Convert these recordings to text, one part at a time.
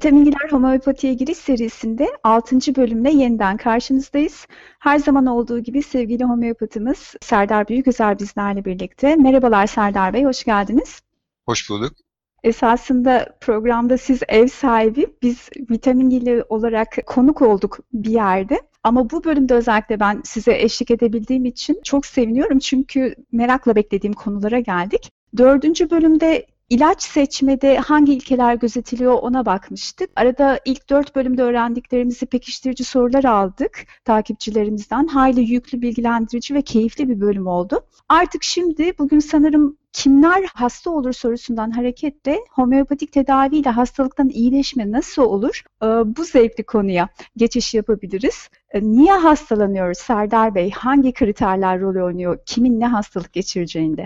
Vitamingiler Homeopatiye Giriş serisinde 6. bölümle yeniden karşınızdayız. Her zaman olduğu gibi sevgili homeopatımız Serdar Büyüküzer bizlerle birlikte. Merhabalar Serdar Bey, hoş geldiniz. Hoş bulduk. Esasında programda siz ev sahibi, biz vitamingili olarak konuk olduk bir yerde. Ama bu bölümde özellikle ben size eşlik edebildiğim için çok seviniyorum. Çünkü merakla beklediğim konulara geldik. 4. bölümde İlaç seçmede hangi ilkeler gözetiliyor ona bakmıştık. Arada ilk 4 bölümde öğrendiklerimizi pekiştirici sorular aldık takipçilerimizden. Hayli yüklü, bilgilendirici ve keyifli bir bölüm oldu. Artık şimdi bugün sanırım kimler hasta olur sorusundan hareketle homeopatik tedaviyle hastalıktan iyileşme nasıl olur? Bu zevkli konuya geçiş yapabiliriz. Niye hastalanıyoruz Serdar Bey? Hangi kriterler rol oynuyor? Kimin ne hastalık geçireceğinde?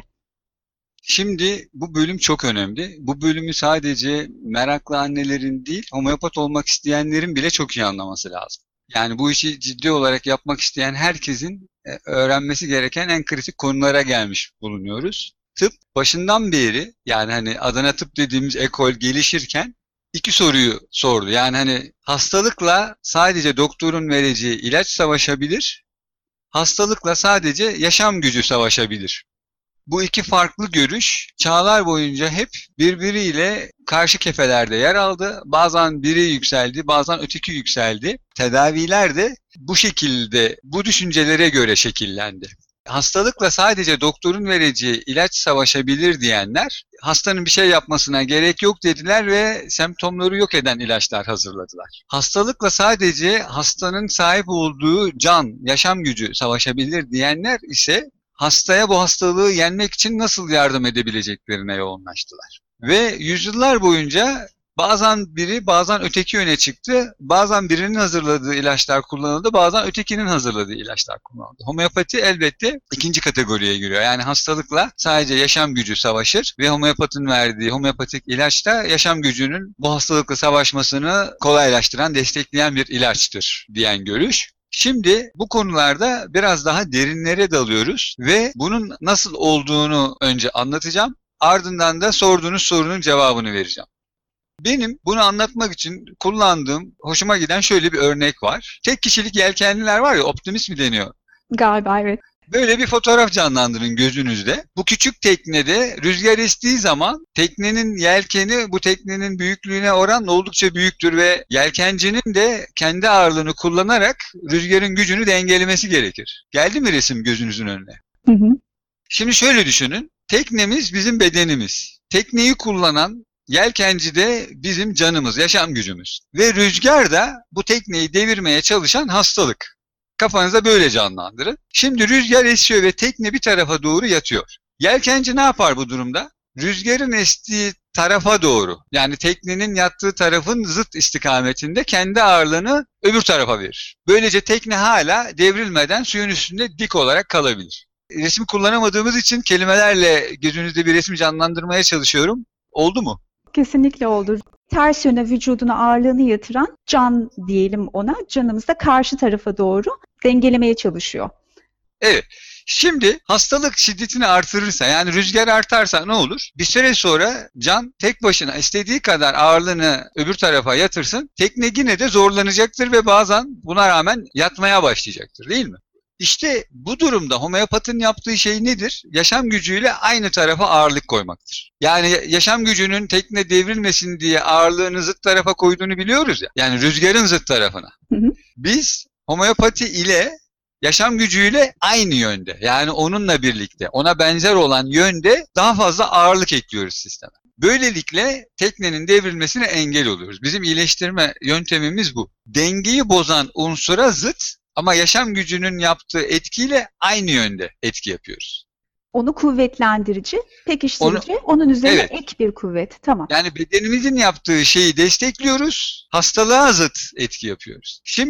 Şimdi bu bölüm çok önemli. Bu bölümü sadece meraklı annelerin değil, homeopat olmak isteyenlerin bile çok iyi anlaması lazım. Yani bu işi ciddi olarak yapmak isteyen herkesin öğrenmesi gereken en kritik konulara gelmiş bulunuyoruz. Tıp başından beri, yani hani Adana tıp dediğimiz ekol gelişirken iki soruyu sordu. Yani hani hastalıkla sadece doktorun vereceği ilaç savaşabilir, hastalıkla sadece yaşam gücü savaşabilir. Bu iki farklı görüş çağlar boyunca hep birbiriyle karşı kefelerde yer aldı. Bazen biri yükseldi, bazen öteki yükseldi. Tedaviler de bu şekilde, bu düşüncelere göre şekillendi. Hastalıkla sadece doktorun vereceği ilaç savaşabilir diyenler, hastanın bir şey yapmasına gerek yok dediler ve semptomları yok eden ilaçlar hazırladılar. Hastalıkla sadece hastanın sahip olduğu can, yaşam gücü savaşabilir diyenler ise hastaya bu hastalığı yenmek için nasıl yardım edebileceklerine yoğunlaştılar. Ve yüzyıllar boyunca bazen biri bazen öteki yöne çıktı. Bazen birinin hazırladığı ilaçlar kullanıldı, bazen ötekinin hazırladığı ilaçlar kullanıldı. Homeopati elbette ikinci kategoriye giriyor. Yani hastalıkla sadece yaşam gücü savaşır ve homeopatın verdiği homeopatik ilaç da yaşam gücünün bu hastalıkla savaşmasını kolaylaştıran, destekleyen bir ilaçtır diyen görüş. Şimdi bu konularda biraz daha derinlere dalıyoruz ve bunun nasıl olduğunu önce anlatacağım. Ardından da sorduğunuz sorunun cevabını vereceğim. Benim bunu anlatmak için kullandığım, hoşuma giden şöyle bir örnek var. Tek kişilik yelkenliler var ya, optimist mi deniyor? Galiba evet. Böyle bir fotoğraf canlandırın gözünüzde. Bu küçük teknede rüzgar estiği zaman teknenin yelkeni bu teknenin büyüklüğüne oranla oldukça büyüktür ve yelkencinin de kendi ağırlığını kullanarak rüzgarın gücünü dengelemesi gerekir. Geldi mi resim gözünüzün önüne? Hı hı. Şimdi şöyle düşünün. Teknemiz bizim bedenimiz. Tekneyi kullanan yelkenci de bizim canımız, yaşam gücümüz. Ve rüzgar da bu tekneyi devirmeye çalışan hastalık. Kafanıza böyle canlandırın. Şimdi rüzgar esiyor ve tekne bir tarafa doğru yatıyor. Yelkenci ne yapar bu durumda? Rüzgarın estiği tarafa doğru, yani teknenin yattığı tarafın zıt istikametinde kendi ağırlığını öbür tarafa verir. Böylece tekne hala devrilmeden suyun üstünde dik olarak kalabilir. Resim kullanamadığımız için kelimelerle gözünüzde bir resim canlandırmaya çalışıyorum. Oldu mu? Kesinlikle oldu. Ters yöne vücuduna ağırlığını yatıran can diyelim ona. Canımız da karşı tarafa doğru dengelemeye çalışıyor. Evet. Şimdi hastalık şiddetini artırırsa, yani rüzgar artarsa ne olur? Bir süre sonra can tek başına istediği kadar ağırlığını öbür tarafa yatırsın, tekne yine de zorlanacaktır ve bazen buna rağmen yatmaya başlayacaktır, değil mi? İşte bu durumda homeopatın yaptığı şey nedir? Yaşam gücüyle aynı tarafa ağırlık koymaktır. Yani yaşam gücünün tekne devrilmesin diye ağırlığını zıt tarafa koyduğunu biliyoruz ya. Yani rüzgarın zıt tarafına. Hı hı. Biz homeopati ile yaşam gücüyle aynı yönde, yani onunla birlikte, ona benzer olan yönde daha fazla ağırlık ekliyoruz sisteme. Böylelikle teknenin devrilmesine engel oluyoruz. Bizim iyileştirme yöntemimiz bu. Dengeyi bozan unsura zıt ama yaşam gücünün yaptığı etkiyle aynı yönde etki yapıyoruz. Onu kuvvetlendirici, pekiştirici, onun üzerine Evet. ek bir kuvvet. Tamam. Yani bedenimizin yaptığı şeyi destekliyoruz, hastalığa zıt etki yapıyoruz. Şimdi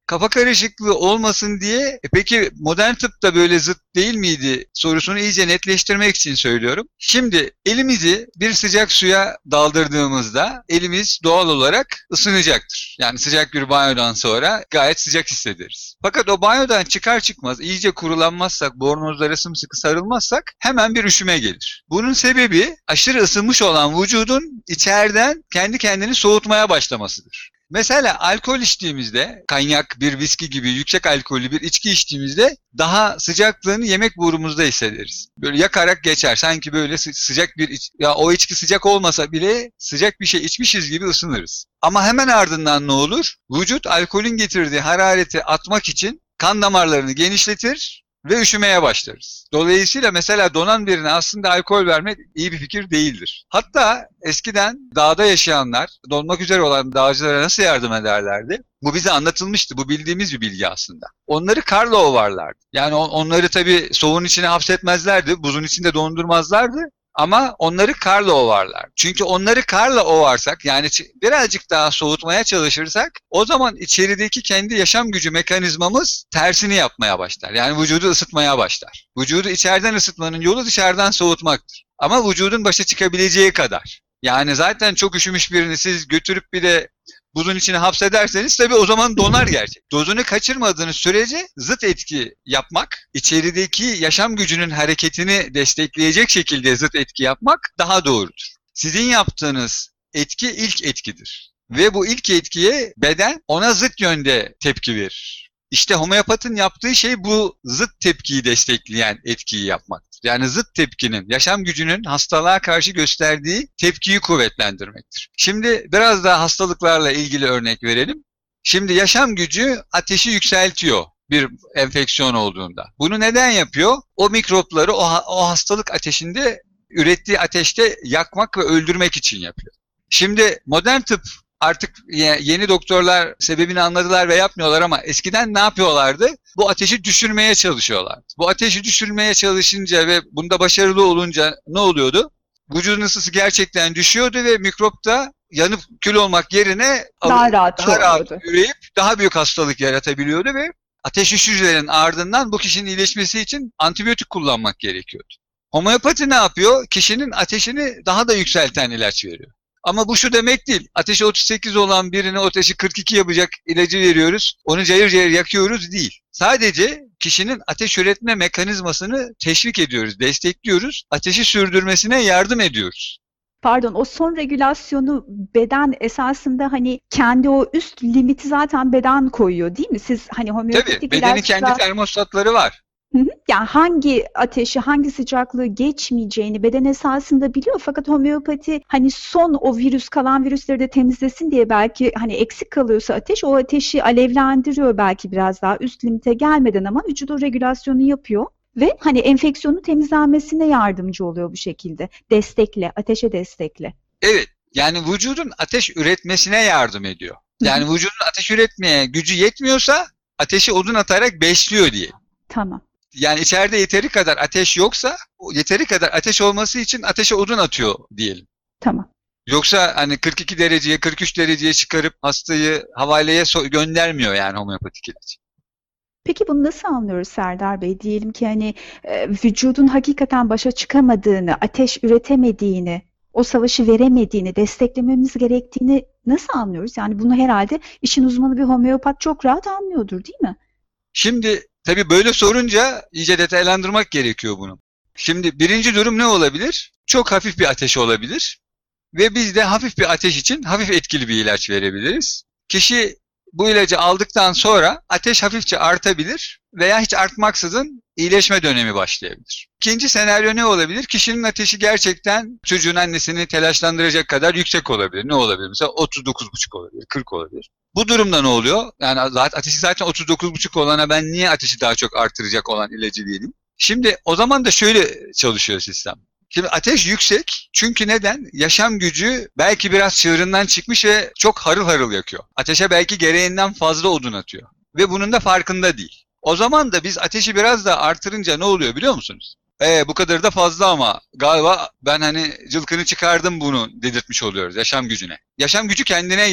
kafa karışıklığı olmasın diye peki modern tıp da böyle zıt değil miydi sorusunu iyice netleştirmek için söylüyorum. Şimdi elimizi bir sıcak suya daldırdığımızda elimiz doğal olarak ısınacaktır. Yani sıcak bir banyodan sonra gayet sıcak hissederiz. Fakat o banyodan çıkar çıkmaz iyice kurulanmazsak, bornozlara sımsıkı sarılmazsak hemen bir üşüme gelir. Bunun sebebi aşırı ısınmış olan vücudun içeriden kendi kendini soğutmaya başlamasıdır. Mesela alkol içtiğimizde, kanyak, bir viski gibi yüksek alkollü bir içki içtiğimizde daha sıcaklığını yemek borumuzda hissederiz. Böyle yakarak geçer. Sanki böyle sıcak ya o içki sıcak olmasa bile sıcak bir şey içmişiz gibi ısınırız. Ama hemen ardından ne olur? Vücut alkolün getirdiği harareti atmak için kan damarlarını genişletir ve üşümeye başlarız. Dolayısıyla mesela donan birine aslında alkol vermek iyi bir fikir değildir. Hatta eskiden dağda yaşayanlar donmak üzere olan dağcılara nasıl yardım ederlerdi? Bu bize anlatılmıştı. Bu bildiğimiz bir bilgi aslında. Onları karla ovarlardı. Yani onları tabii soğuğun içine hapsetmezlerdi, buzun içinde dondurmazlardı. Ama onları karla ovarlar. Çünkü onları karla ovarsak, yani birazcık daha soğutmaya çalışırsak, o zaman içerideki kendi yaşam gücü mekanizmamız tersini yapmaya başlar. Yani vücudu ısıtmaya başlar. Vücudu içeriden ısıtmanın yolu dışarıdan soğutmaktır. Ama vücudun başa çıkabileceği kadar. Yani zaten çok üşümüş birini siz götürüp bir de buzun içine hapsederseniz tabii o zaman donar gerçek. Dozunu kaçırmadığınız sürece zıt etki yapmak, içerideki yaşam gücünün hareketini destekleyecek şekilde zıt etki yapmak daha doğrudur. Sizin yaptığınız etki ilk etkidir. Ve bu ilk etkiye beden ona zıt yönde tepki verir. İşte homeopatın yaptığı şey bu zıt tepkiyi destekleyen etkiyi yapmaktır. Yani zıt tepkinin, yaşam gücünün hastalığa karşı gösterdiği tepkiyi kuvvetlendirmektir. Şimdi biraz daha hastalıklarla ilgili örnek verelim. Şimdi yaşam gücü ateşi yükseltiyor bir enfeksiyon olduğunda. Bunu neden yapıyor? O mikropları o hastalık ateşinde, ürettiği ateşte yakmak ve öldürmek için yapıyor. Şimdi modern tıp artık yeni doktorlar sebebini anladılar ve yapmıyorlar ama eskiden ne yapıyorlardı? Bu ateşi düşürmeye çalışıyorlardı. Bu ateşi düşürmeye çalışınca ve bunda başarılı olunca ne oluyordu? Vücudun ısısı gerçekten düşüyordu ve mikrop da yanıp kül olmak yerine daha rahat üreyip daha büyük hastalık yaratabiliyordu ve ateş düşürücülerin ardından bu kişinin iyileşmesi için antibiyotik kullanmak gerekiyordu. Homeopati ne yapıyor? Kişinin ateşini daha da yükselten ilaç veriyor. Ama bu şu demek değil. Ateşi 38 olan birine ateşi 42 yapacak ilacı veriyoruz. Onu cayır cayır yakıyoruz değil. Sadece kişinin ateş üretme mekanizmasını teşvik ediyoruz, destekliyoruz. Ateşi sürdürmesine yardım ediyoruz. Pardon, o son regülasyonu beden esasında hani kendi o üst limiti zaten beden koyuyor değil mi? Siz hani homeopatik Tabii, bedenin kendi termostatları var. Yani hangi ateşi, hangi sıcaklığı geçmeyeceğini beden esasında biliyor. Fakat homeopati hani son o kalan virüsleri de temizlesin diye belki hani eksik kalıyorsa ateş, o ateşi alevlendiriyor belki biraz daha üst limite gelmeden ama vücut o regülasyonu yapıyor. Ve hani enfeksiyonun temizlenmesine yardımcı oluyor bu şekilde. Destekle, ateşe destekle. Evet, yani vücudun ateş üretmesine yardım ediyor. Yani vücudun ateş üretmeye gücü yetmiyorsa ateşi odun atarak besliyor diye. Tamam. Yani içeride yeteri kadar ateş yoksa yeteri kadar ateş olması için ateşe odun atıyor diyelim. Tamam. Yoksa hani 42 dereceye 43 dereceye çıkarıp hastayı havaleye göndermiyor yani homeopatik ilaç. Peki bunu nasıl anlıyoruz Serdar Bey? Diyelim ki hani vücudun hakikaten başa çıkamadığını, ateş üretemediğini, o savaşı veremediğini, desteklememiz gerektiğini nasıl anlıyoruz? Yani bunu herhalde işin uzmanı bir homeopat çok rahat anlıyordur, değil mi? Şimdi tabii böyle sorunca iyice detaylandırmak gerekiyor bunu. Şimdi birinci durum ne olabilir? Çok hafif bir ateş olabilir ve biz de hafif bir ateş için hafif etkili bir ilaç verebiliriz. Kişi bu ilacı aldıktan sonra ateş hafifçe artabilir veya hiç artmaksızın iyileşme dönemi başlayabilir. İkinci senaryo ne olabilir? Kişinin ateşi gerçekten çocuğun annesini telaşlandıracak kadar yüksek olabilir. Ne olabilir? Mesela 39,5 olabilir, 40 olabilir. Bu durumda ne oluyor? Yani ateşi zaten 39,5 olana ben niye ateşi daha çok artıracak olan ilacı vereyim? Şimdi o zaman da şöyle çalışıyor sistem. Şimdi ateş yüksek çünkü neden? Yaşam gücü belki biraz çığırından çıkmış ve çok harıl harıl yakıyor. Ateşe belki gereğinden fazla odun atıyor. Ve bunun da farkında değil. O zaman da biz ateşi biraz daha artırınca ne oluyor biliyor musunuz? Bu kadar da fazla ama galiba ben hani cılkını çıkardım bunu dedirtmiş oluyoruz yaşam gücüne. Yaşam gücü kendine geliyor.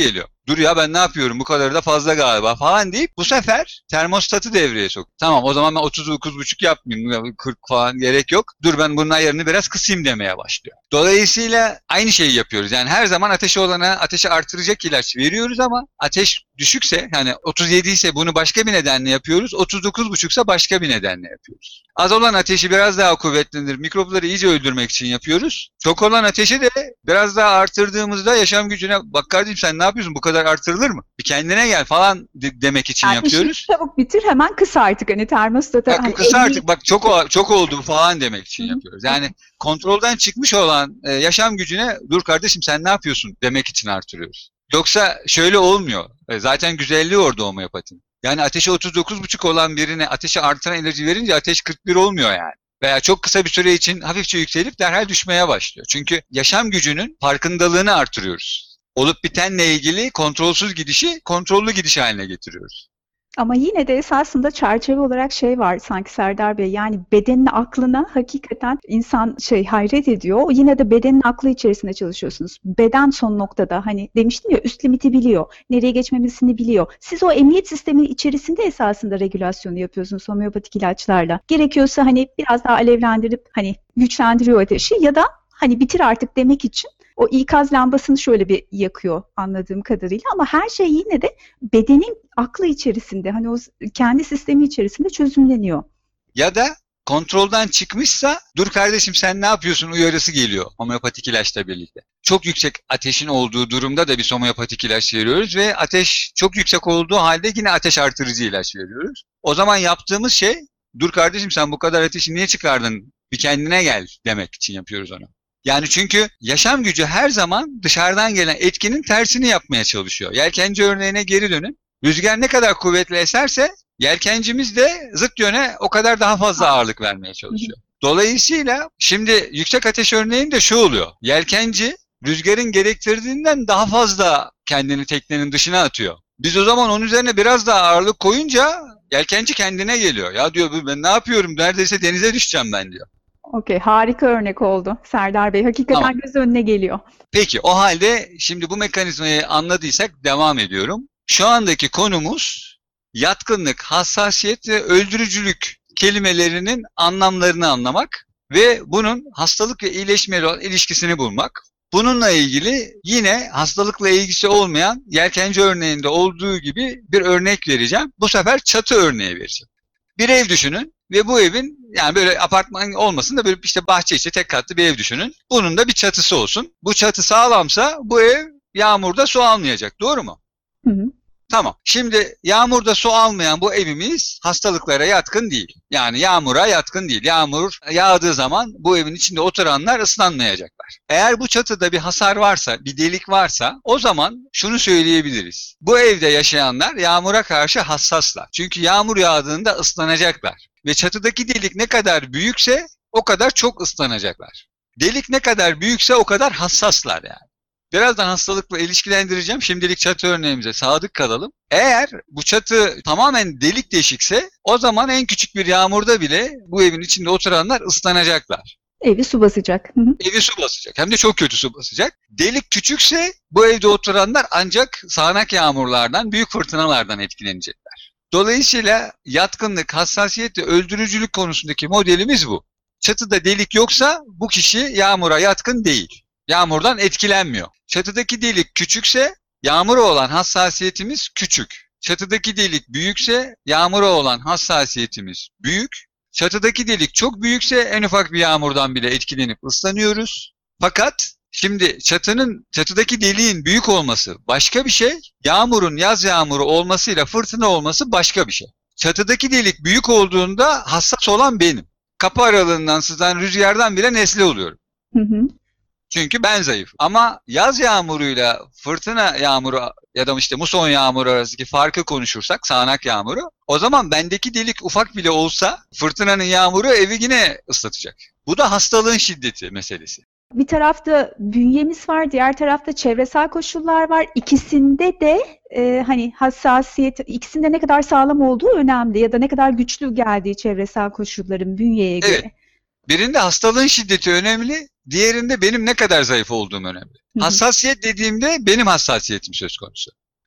Dur ya ben ne yapıyorum bu kadar da fazla galiba falan deyip bu sefer termostatı devreye sok. Tamam o zaman ben 39,5 yapmayayım 40 falan gerek yok. Dur ben bunun ayarını biraz kısayım demeye başlıyor. Dolayısıyla aynı şeyi yapıyoruz. Yani her zaman ateşi olana ateşi artıracak ilaç veriyoruz ama ateş düşükse yani 37 ise bunu başka bir nedenle yapıyoruz. 39,5 ise başka bir nedenle yapıyoruz. Az olan ateşi biraz daha kuvvetlendir. Mikropları iyice öldürmek için yapıyoruz. Çok olan ateşi de biraz daha artırdığımızda yaşam gücüne bak kardeşim sen ne yapıyorsun bu kadar artırılır mı? Bir kendine gel falan demek için Yani yapıyoruz. işi çabuk bitir hemen kıs artık hani termostatı. Bak Hani kısa 50 artık bak çok oldu falan demek için yapıyoruz. Yani kontrolden çıkmış olan yaşam gücüne dur kardeşim sen ne yapıyorsun demek için artırıyoruz. Yoksa şöyle olmuyor. Zaten güzelliği orada homeopatinin. Yani ateşi 39,5 olan birine ateşi artıran ilacı verince ateş 41 olmuyor yani. Veya çok kısa bir süre için hafifçe yükselip derhal düşmeye başlıyor. Çünkü yaşam gücünün farkındalığını artırıyoruz. Olup bitenle ilgili kontrolsüz gidişi kontrollü gidiş haline getiriyoruz. Ama yine de esasında çerçeve olarak şey var sanki Serdar Bey. Yani bedenin aklına hakikaten insan hayret ediyor. Yine de bedenin aklı içerisinde çalışıyorsunuz. Beden son noktada hani demiştim ya üst limiti biliyor. Nereye geçmemesini biliyor. Siz o emniyet sistemi içerisinde esasında regülasyonu yapıyorsunuz homeopatik ilaçlarla. Gerekiyorsa hani biraz daha alevlendirip hani güçlendiriyor ateşi ya da hani bitir artık demek için o ikaz lambasını şöyle bir yakıyor anladığım kadarıyla ama her şey yine de bedenin aklı içerisinde hani o kendi sistemi içerisinde çözümleniyor. Ya da kontrolden çıkmışsa dur kardeşim sen ne yapıyorsun uyarısı geliyor homeopatik ilaçla birlikte. Çok yüksek ateşin olduğu durumda da biz homeopatik ilaç veriyoruz ve ateş çok yüksek olduğu halde yine ateş artırıcı ilaç veriyoruz. O zaman yaptığımız şey dur kardeşim sen bu kadar ateşi niye çıkardın bir kendine gel demek için yapıyoruz onu. Yani çünkü yaşam gücü her zaman dışarıdan gelen etkinin tersini yapmaya çalışıyor. Yelkenci örneğine geri dönün. Rüzgar ne kadar kuvvetli eserse yelkencimiz de zıt yöne o kadar daha fazla ağırlık vermeye çalışıyor. Dolayısıyla şimdi yüksek ateş örneğinde şu oluyor. Yelkenci rüzgarın gerektirdiğinden daha fazla kendini teknenin dışına atıyor. Biz o zaman onun üzerine biraz daha ağırlık koyunca yelkenci kendine geliyor. Ya diyor ben ne yapıyorum neredeyse denize düşeceğim ben diyor. Okey, harika örnek oldu Serdar Bey. Hakikaten Tamam. göz önüne geliyor. Peki o halde şimdi bu mekanizmayı anladıysak devam ediyorum. Şu andaki konumuz yatkınlık, hassasiyet ve öldürücülük kelimelerinin anlamlarını anlamak ve bunun hastalık ve iyileşmeyle olan ilişkisini bulmak. Bununla ilgili yine hastalıkla ilgisi olmayan yelkenci örneğinde olduğu gibi bir örnek vereceğim. Bu sefer çatı örneği vereceğim. Bir ev düşünün ve bu evin yani böyle apartman olmasın da böyle işte bahçe içi tek katlı bir ev düşünün. Bunun da bir çatısı olsun. Bu çatı sağlamsa bu ev yağmurda su almayacak. Doğru mu? Hı hı. Tamam. Şimdi yağmurda su almayan bu evimiz hastalıklara yatkın değil. Yani yağmura yatkın değil. Yağmur yağdığı zaman bu evin içinde oturanlar ıslanmayacaklar. Eğer bu çatıda bir hasar varsa, bir delik varsa o zaman şunu söyleyebiliriz. Bu evde yaşayanlar yağmura karşı hassaslar. Çünkü yağmur yağdığında ıslanacaklar. Ve çatıdaki delik ne kadar büyükse o kadar çok ıslanacaklar. Delik ne kadar büyükse o kadar hassaslar yani. Birazdan hastalıkla ilişkilendireceğim. Şimdilik çatı örneğimize sadık kalalım. Eğer bu çatı tamamen delik deşikse o zaman en küçük bir yağmurda bile bu evin içinde oturanlar ıslanacaklar. Evi su basacak. Hı hı. Evi su basacak. Hem de çok kötü su basacak. Delik küçükse bu evde oturanlar ancak sağanak yağmurlardan, büyük fırtınalardan etkilenecekler. Dolayısıyla yatkınlık, hassasiyet ve öldürücülük konusundaki modelimiz bu. Çatıda delik yoksa bu kişi yağmura yatkın değil. Yağmurdan etkilenmiyor. Çatıdaki delik küçükse yağmura olan hassasiyetimiz küçük. Çatıdaki delik büyükse yağmura olan hassasiyetimiz büyük. Çatıdaki delik çok büyükse en ufak bir yağmurdan bile etkilenip ıslanıyoruz. Fakat şimdi çatıdaki deliğin büyük olması başka bir şey. Yağmurun yaz yağmuru olmasıyla fırtına olması başka bir şey. Çatıdaki delik büyük olduğunda hassas olan benim. Kapı aralığından sızan rüzgardan bile nesli oluyorum. Hı hı. Çünkü ben zayıf. Ama yaz yağmuruyla fırtına yağmuru ya da işte muson yağmuru arasındaki farkı konuşursak, sağanak yağmuru, o zaman bendeki delik ufak bile olsa fırtınanın yağmuru evi yine ıslatacak. Bu da hastalığın şiddeti meselesi. Bir tarafta bünyemiz var, diğer tarafta çevresel koşullar var. İkisinde de hani hassasiyet, ikisinde ne kadar sağlam olduğu önemli ya da ne kadar güçlü geldiği çevresel koşulların bünyeye göre. Evet. Birinde hastalığın şiddeti önemli, diğerinde benim ne kadar zayıf olduğum önemli. Hı hı. Hassasiyet dediğimde benim hassasiyetim söz konusu.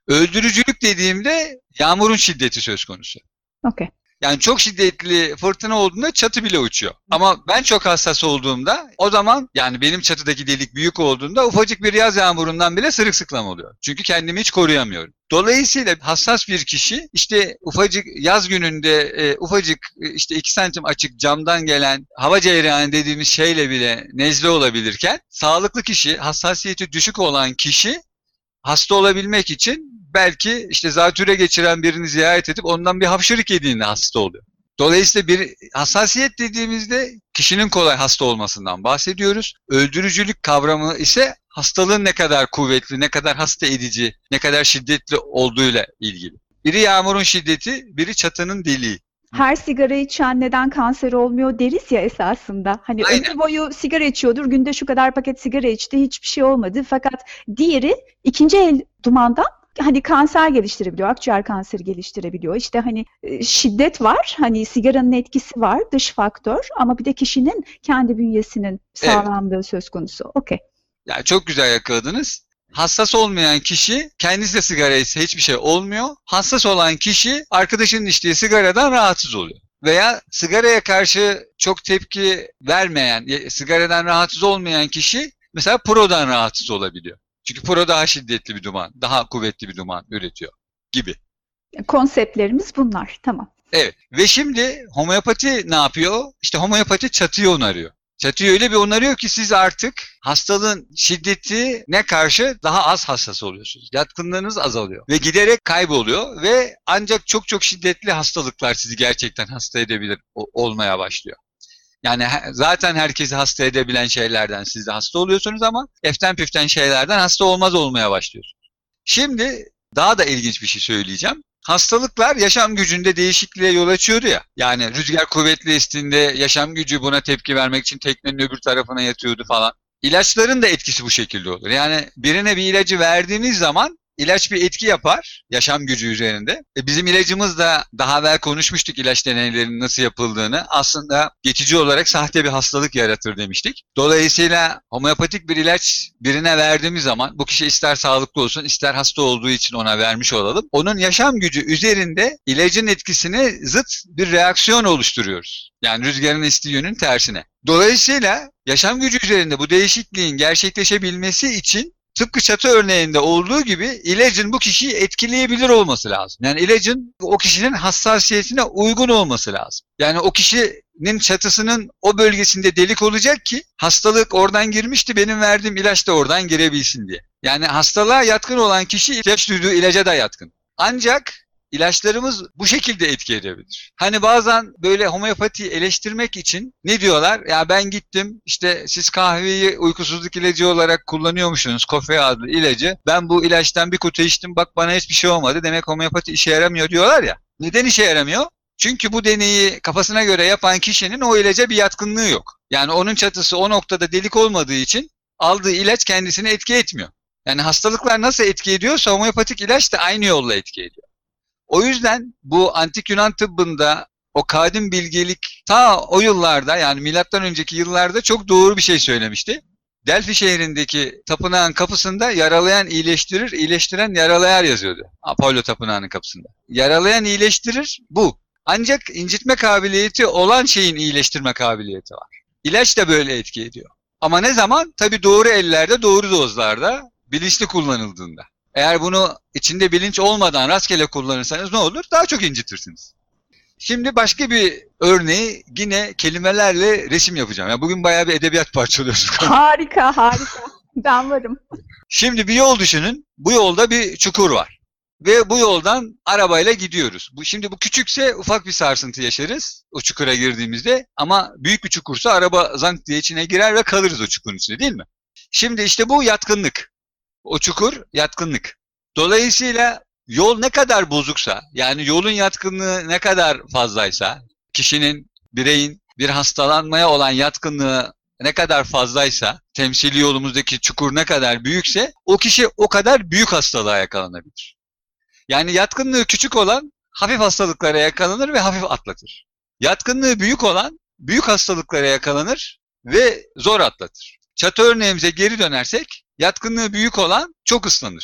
Öldürücülük dediğimde yağmurun şiddeti söz konusu. Okay. Yani çok şiddetli fırtına olduğunda çatı bile uçuyor. Ama ben çok hassas olduğumda o zaman yani benim çatıdaki delik büyük olduğunda ufacık bir yaz yağmurundan bile sırılsıklam oluyor. Çünkü kendimi hiç koruyamıyorum. Dolayısıyla hassas bir kişi işte ufacık yaz gününde ufacık işte 2 santim açık camdan gelen hava cereyanı dediğimiz şeyle bile nezle olabilirken sağlıklı kişi, hassasiyeti düşük olan kişi hasta olabilmek için belki işte zatürre geçiren birini ziyaret edip ondan bir hapşırık yediğinde hasta oluyor. Dolayısıyla bir hassasiyet dediğimizde kişinin kolay hasta olmasından bahsediyoruz. Öldürücülük kavramı ise hastalığın ne kadar kuvvetli, ne kadar hasta edici, ne kadar şiddetli olduğuyla ilgili. Biri yağmurun şiddeti, biri çatının deliği. Her sigara içen neden kanser olmuyor deriz ya esasında. Hani Aynen. ömür boyu sigara içiyordur, günde şu kadar paket sigara içti, hiçbir şey olmadı. Fakat diğeri ikinci el dumandan hani kanser geliştirebiliyor, akciğer kanseri geliştirebiliyor. İşte hani şiddet var, hani sigaranın etkisi var, dış faktör ama bir de kişinin kendi bünyesinin sağlamlığı söz konusu. Okey. Yani çok güzel yakaladınız. Hassas olmayan kişi kendisi de sigara içse hiçbir şey olmuyor. Hassas olan kişi arkadaşının içtiği sigaradan rahatsız oluyor. Veya sigaraya karşı çok tepki vermeyen, sigaradan rahatsız olmayan kişi mesela Pro'dan rahatsız olabiliyor. Çünkü Pro daha şiddetli bir duman, daha kuvvetli bir duman üretiyor gibi. Konseptlerimiz bunlar. Tamam. Evet. Ve şimdi homeopati ne yapıyor? İşte homeopati çatıyı onarıyor. Çatıyı öyle bir onarıyor ki siz artık hastalığın şiddetine karşı daha az hassas oluyorsunuz. Yatkınlığınız azalıyor ve giderek kayboluyor ve ancak çok çok şiddetli hastalıklar sizi gerçekten hasta edebilir olmaya başlıyor. Yani zaten herkesi hasta edebilen şeylerden siz de hasta oluyorsunuz ama eften püften şeylerden hasta olmaz olmaya başlıyorsunuz. Şimdi daha da ilginç bir şey söyleyeceğim. Hastalıklar yaşam gücünde değişikliğe yol açıyordu ya. Yani rüzgar kuvvetli estiğinde yaşam gücü buna tepki vermek için teknenin öbür tarafına yatıyordu falan. İlaçların da etkisi bu şekilde olur. Yani birine bir ilacı verdiğiniz zaman ilaç bir etki yapar yaşam gücü üzerinde. Bizim ilacımız da daha evvel konuşmuştuk ilaç deneylerinin nasıl yapıldığını. Aslında geçici olarak sahte bir hastalık yaratır demiştik. Dolayısıyla homeopatik bir ilaç birine verdiğimiz zaman bu kişi ister sağlıklı olsun ister hasta olduğu için ona vermiş olalım. Onun yaşam gücü üzerinde ilacın etkisine zıt bir reaksiyon oluşturuyoruz. Yani rüzgarın estiği yönün tersine. Dolayısıyla yaşam gücü üzerinde bu değişikliğin gerçekleşebilmesi için tıpkı çatı örneğinde olduğu gibi ilacın bu kişiyi etkileyebilir olması lazım. Yani ilacın o kişinin hassasiyetine uygun olması lazım. Yani o kişinin çatısının o bölgesinde delik olacak ki hastalık oradan girmişti benim verdiğim ilaç da oradan girebilsin diye. Yani hastalığa yatkın olan kişi ihtiyaç duyduğu ilaca da yatkın. Ancak İlaçlarımız bu şekilde etki edebilir. Hani bazen böyle homeopatiyi eleştirmek için ne diyorlar? Ya ben gittim işte siz kahveyi uykusuzluk ilacı olarak kullanıyormuşsunuz. Kofein adlı ilacı. Ben bu ilaçtan bir kutu içtim bak bana hiçbir şey olmadı. Demek homeopati işe yaramıyor diyorlar ya. Neden işe yaramıyor? Çünkü bu deneyi kafasına göre yapan kişinin o ilaca bir yatkınlığı yok. Yani onun çatısı o noktada delik olmadığı için aldığı ilaç kendisine etki etmiyor. Yani hastalıklar nasıl etki ediyorsa homeopatik ilaç da aynı yolla etki ediyor. O yüzden bu antik Yunan tıbbında o kadim bilgelik ta o yıllarda yani milattan önceki yıllarda çok doğru bir şey söylemişti. Delphi şehrindeki tapınağın kapısında yaralayan iyileştirir, iyileştiren yaralayar yazıyordu. Apollo tapınağının kapısında. Yaralayan iyileştirir bu. Ancak incitme kabiliyeti olan şeyin iyileştirme kabiliyeti var. İlaç da böyle etki ediyor. Ama ne zaman? Tabii doğru ellerde, doğru dozlarda, bilinçli kullanıldığında. Eğer bunu içinde bilinç olmadan rastgele kullanırsanız ne olur? Daha çok incitirsiniz. Şimdi başka bir örneği yine kelimelerle resim yapacağım. Yani bugün bayağı bir edebiyat parçalıyoruz. Harika, harika. Ben varım. Şimdi bir yol düşünün. Bu yolda bir çukur var. Ve bu yoldan arabayla gidiyoruz. Şimdi bu küçükse ufak bir sarsıntı yaşarız o çukura girdiğimizde. Ama büyük bir çukursa araba zank diye içine girer ve kalırız o çukurun içinde değil mi? Şimdi işte bu yatkınlık. O çukur yatkınlık. Dolayısıyla yol ne kadar bozuksa, yani yolun yatkınlığı ne kadar fazlaysa, kişinin, bireyin bir hastalanmaya olan yatkınlığı ne kadar fazlaysa, temsili yolumuzdaki çukur ne kadar büyükse, o kişi o kadar büyük hastalığa yakalanabilir. Yani yatkınlığı küçük olan hafif hastalıklara yakalanır ve hafif atlatır. Yatkınlığı büyük olan büyük hastalıklara yakalanır ve zor atlatır. Çatı örneğimize geri dönersek, yatkınlığı büyük olan çok ıslanır.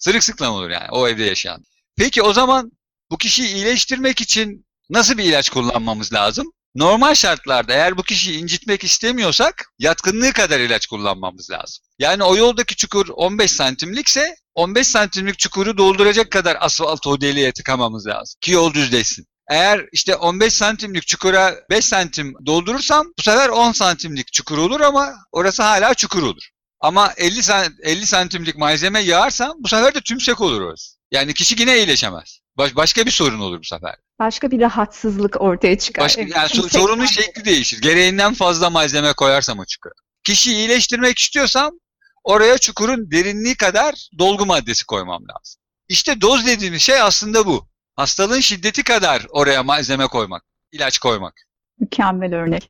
Sırılsıklam olur yani o evde yaşayan. Peki o zaman bu kişiyi iyileştirmek için nasıl bir ilaç kullanmamız lazım? Normal şartlarda eğer bu kişiyi incitmek istemiyorsak yatkınlığı kadar ilaç kullanmamız lazım. Yani o yoldaki çukur 15 santimlikse 15 santimlik çukuru dolduracak kadar asfalt o deliğe tıkamamız lazım ki yol düzleşsin. Eğer işte 15 santimlik çukura 5 santim doldurursam bu sefer 10 santimlik çukur olur ama orası hala çukur olur. Ama 50 santimlik malzeme yağarsam bu sefer de tümsek olur orası. Yani kişi yine iyileşemez. Başka bir sorun olur bu sefer. Başka bir rahatsızlık ortaya çıkar. Evet, Yani sorunun şekli değişir. Gereğinden fazla malzeme koyarsam o çukura. Kişiyi iyileştirmek istiyorsam oraya çukurun derinliği kadar dolgu maddesi koymam lazım. İşte doz dediğimiz şey aslında bu. Hastalığın şiddeti kadar oraya malzeme koymak, ilaç koymak. Mükemmel örnek.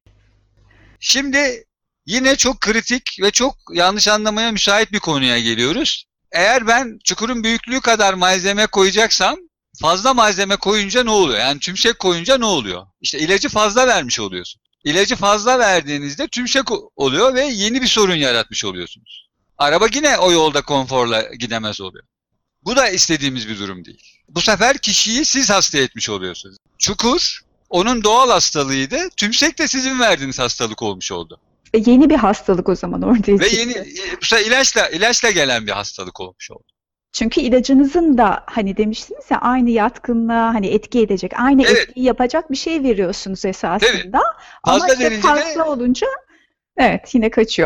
Şimdi yine çok kritik ve çok yanlış anlamaya müsait bir konuya geliyoruz. Eğer ben çukurun büyüklüğü kadar malzeme koyacaksam fazla malzeme koyunca ne oluyor? Yani tümsek koyunca ne oluyor? İşte ilacı fazla vermiş oluyorsun. İlacı fazla verdiğinizde tümsek oluyor ve yeni bir sorun yaratmış oluyorsunuz. Araba yine o yolda konforla gidemez oluyor. Bu da istediğimiz bir durum değil. Bu sefer kişiyi siz hasta etmiş oluyorsunuz. Çukur onun doğal hastalığıydı. Tümsek de sizin verdiğiniz hastalık olmuş oldu. Yeni bir hastalık o zaman ortaya Ve çıktı. bu sefer ilaçla gelen bir hastalık olmuş oldu. Çünkü ilacınızın da hani demiştiniz ya aynı yatkınlığa hani etki edecek, aynı Evet. etkiyi yapacak bir şey veriyorsunuz esasında. Evet. Ama Fazla işte verince farklı de olunca evet yine kaçıyor.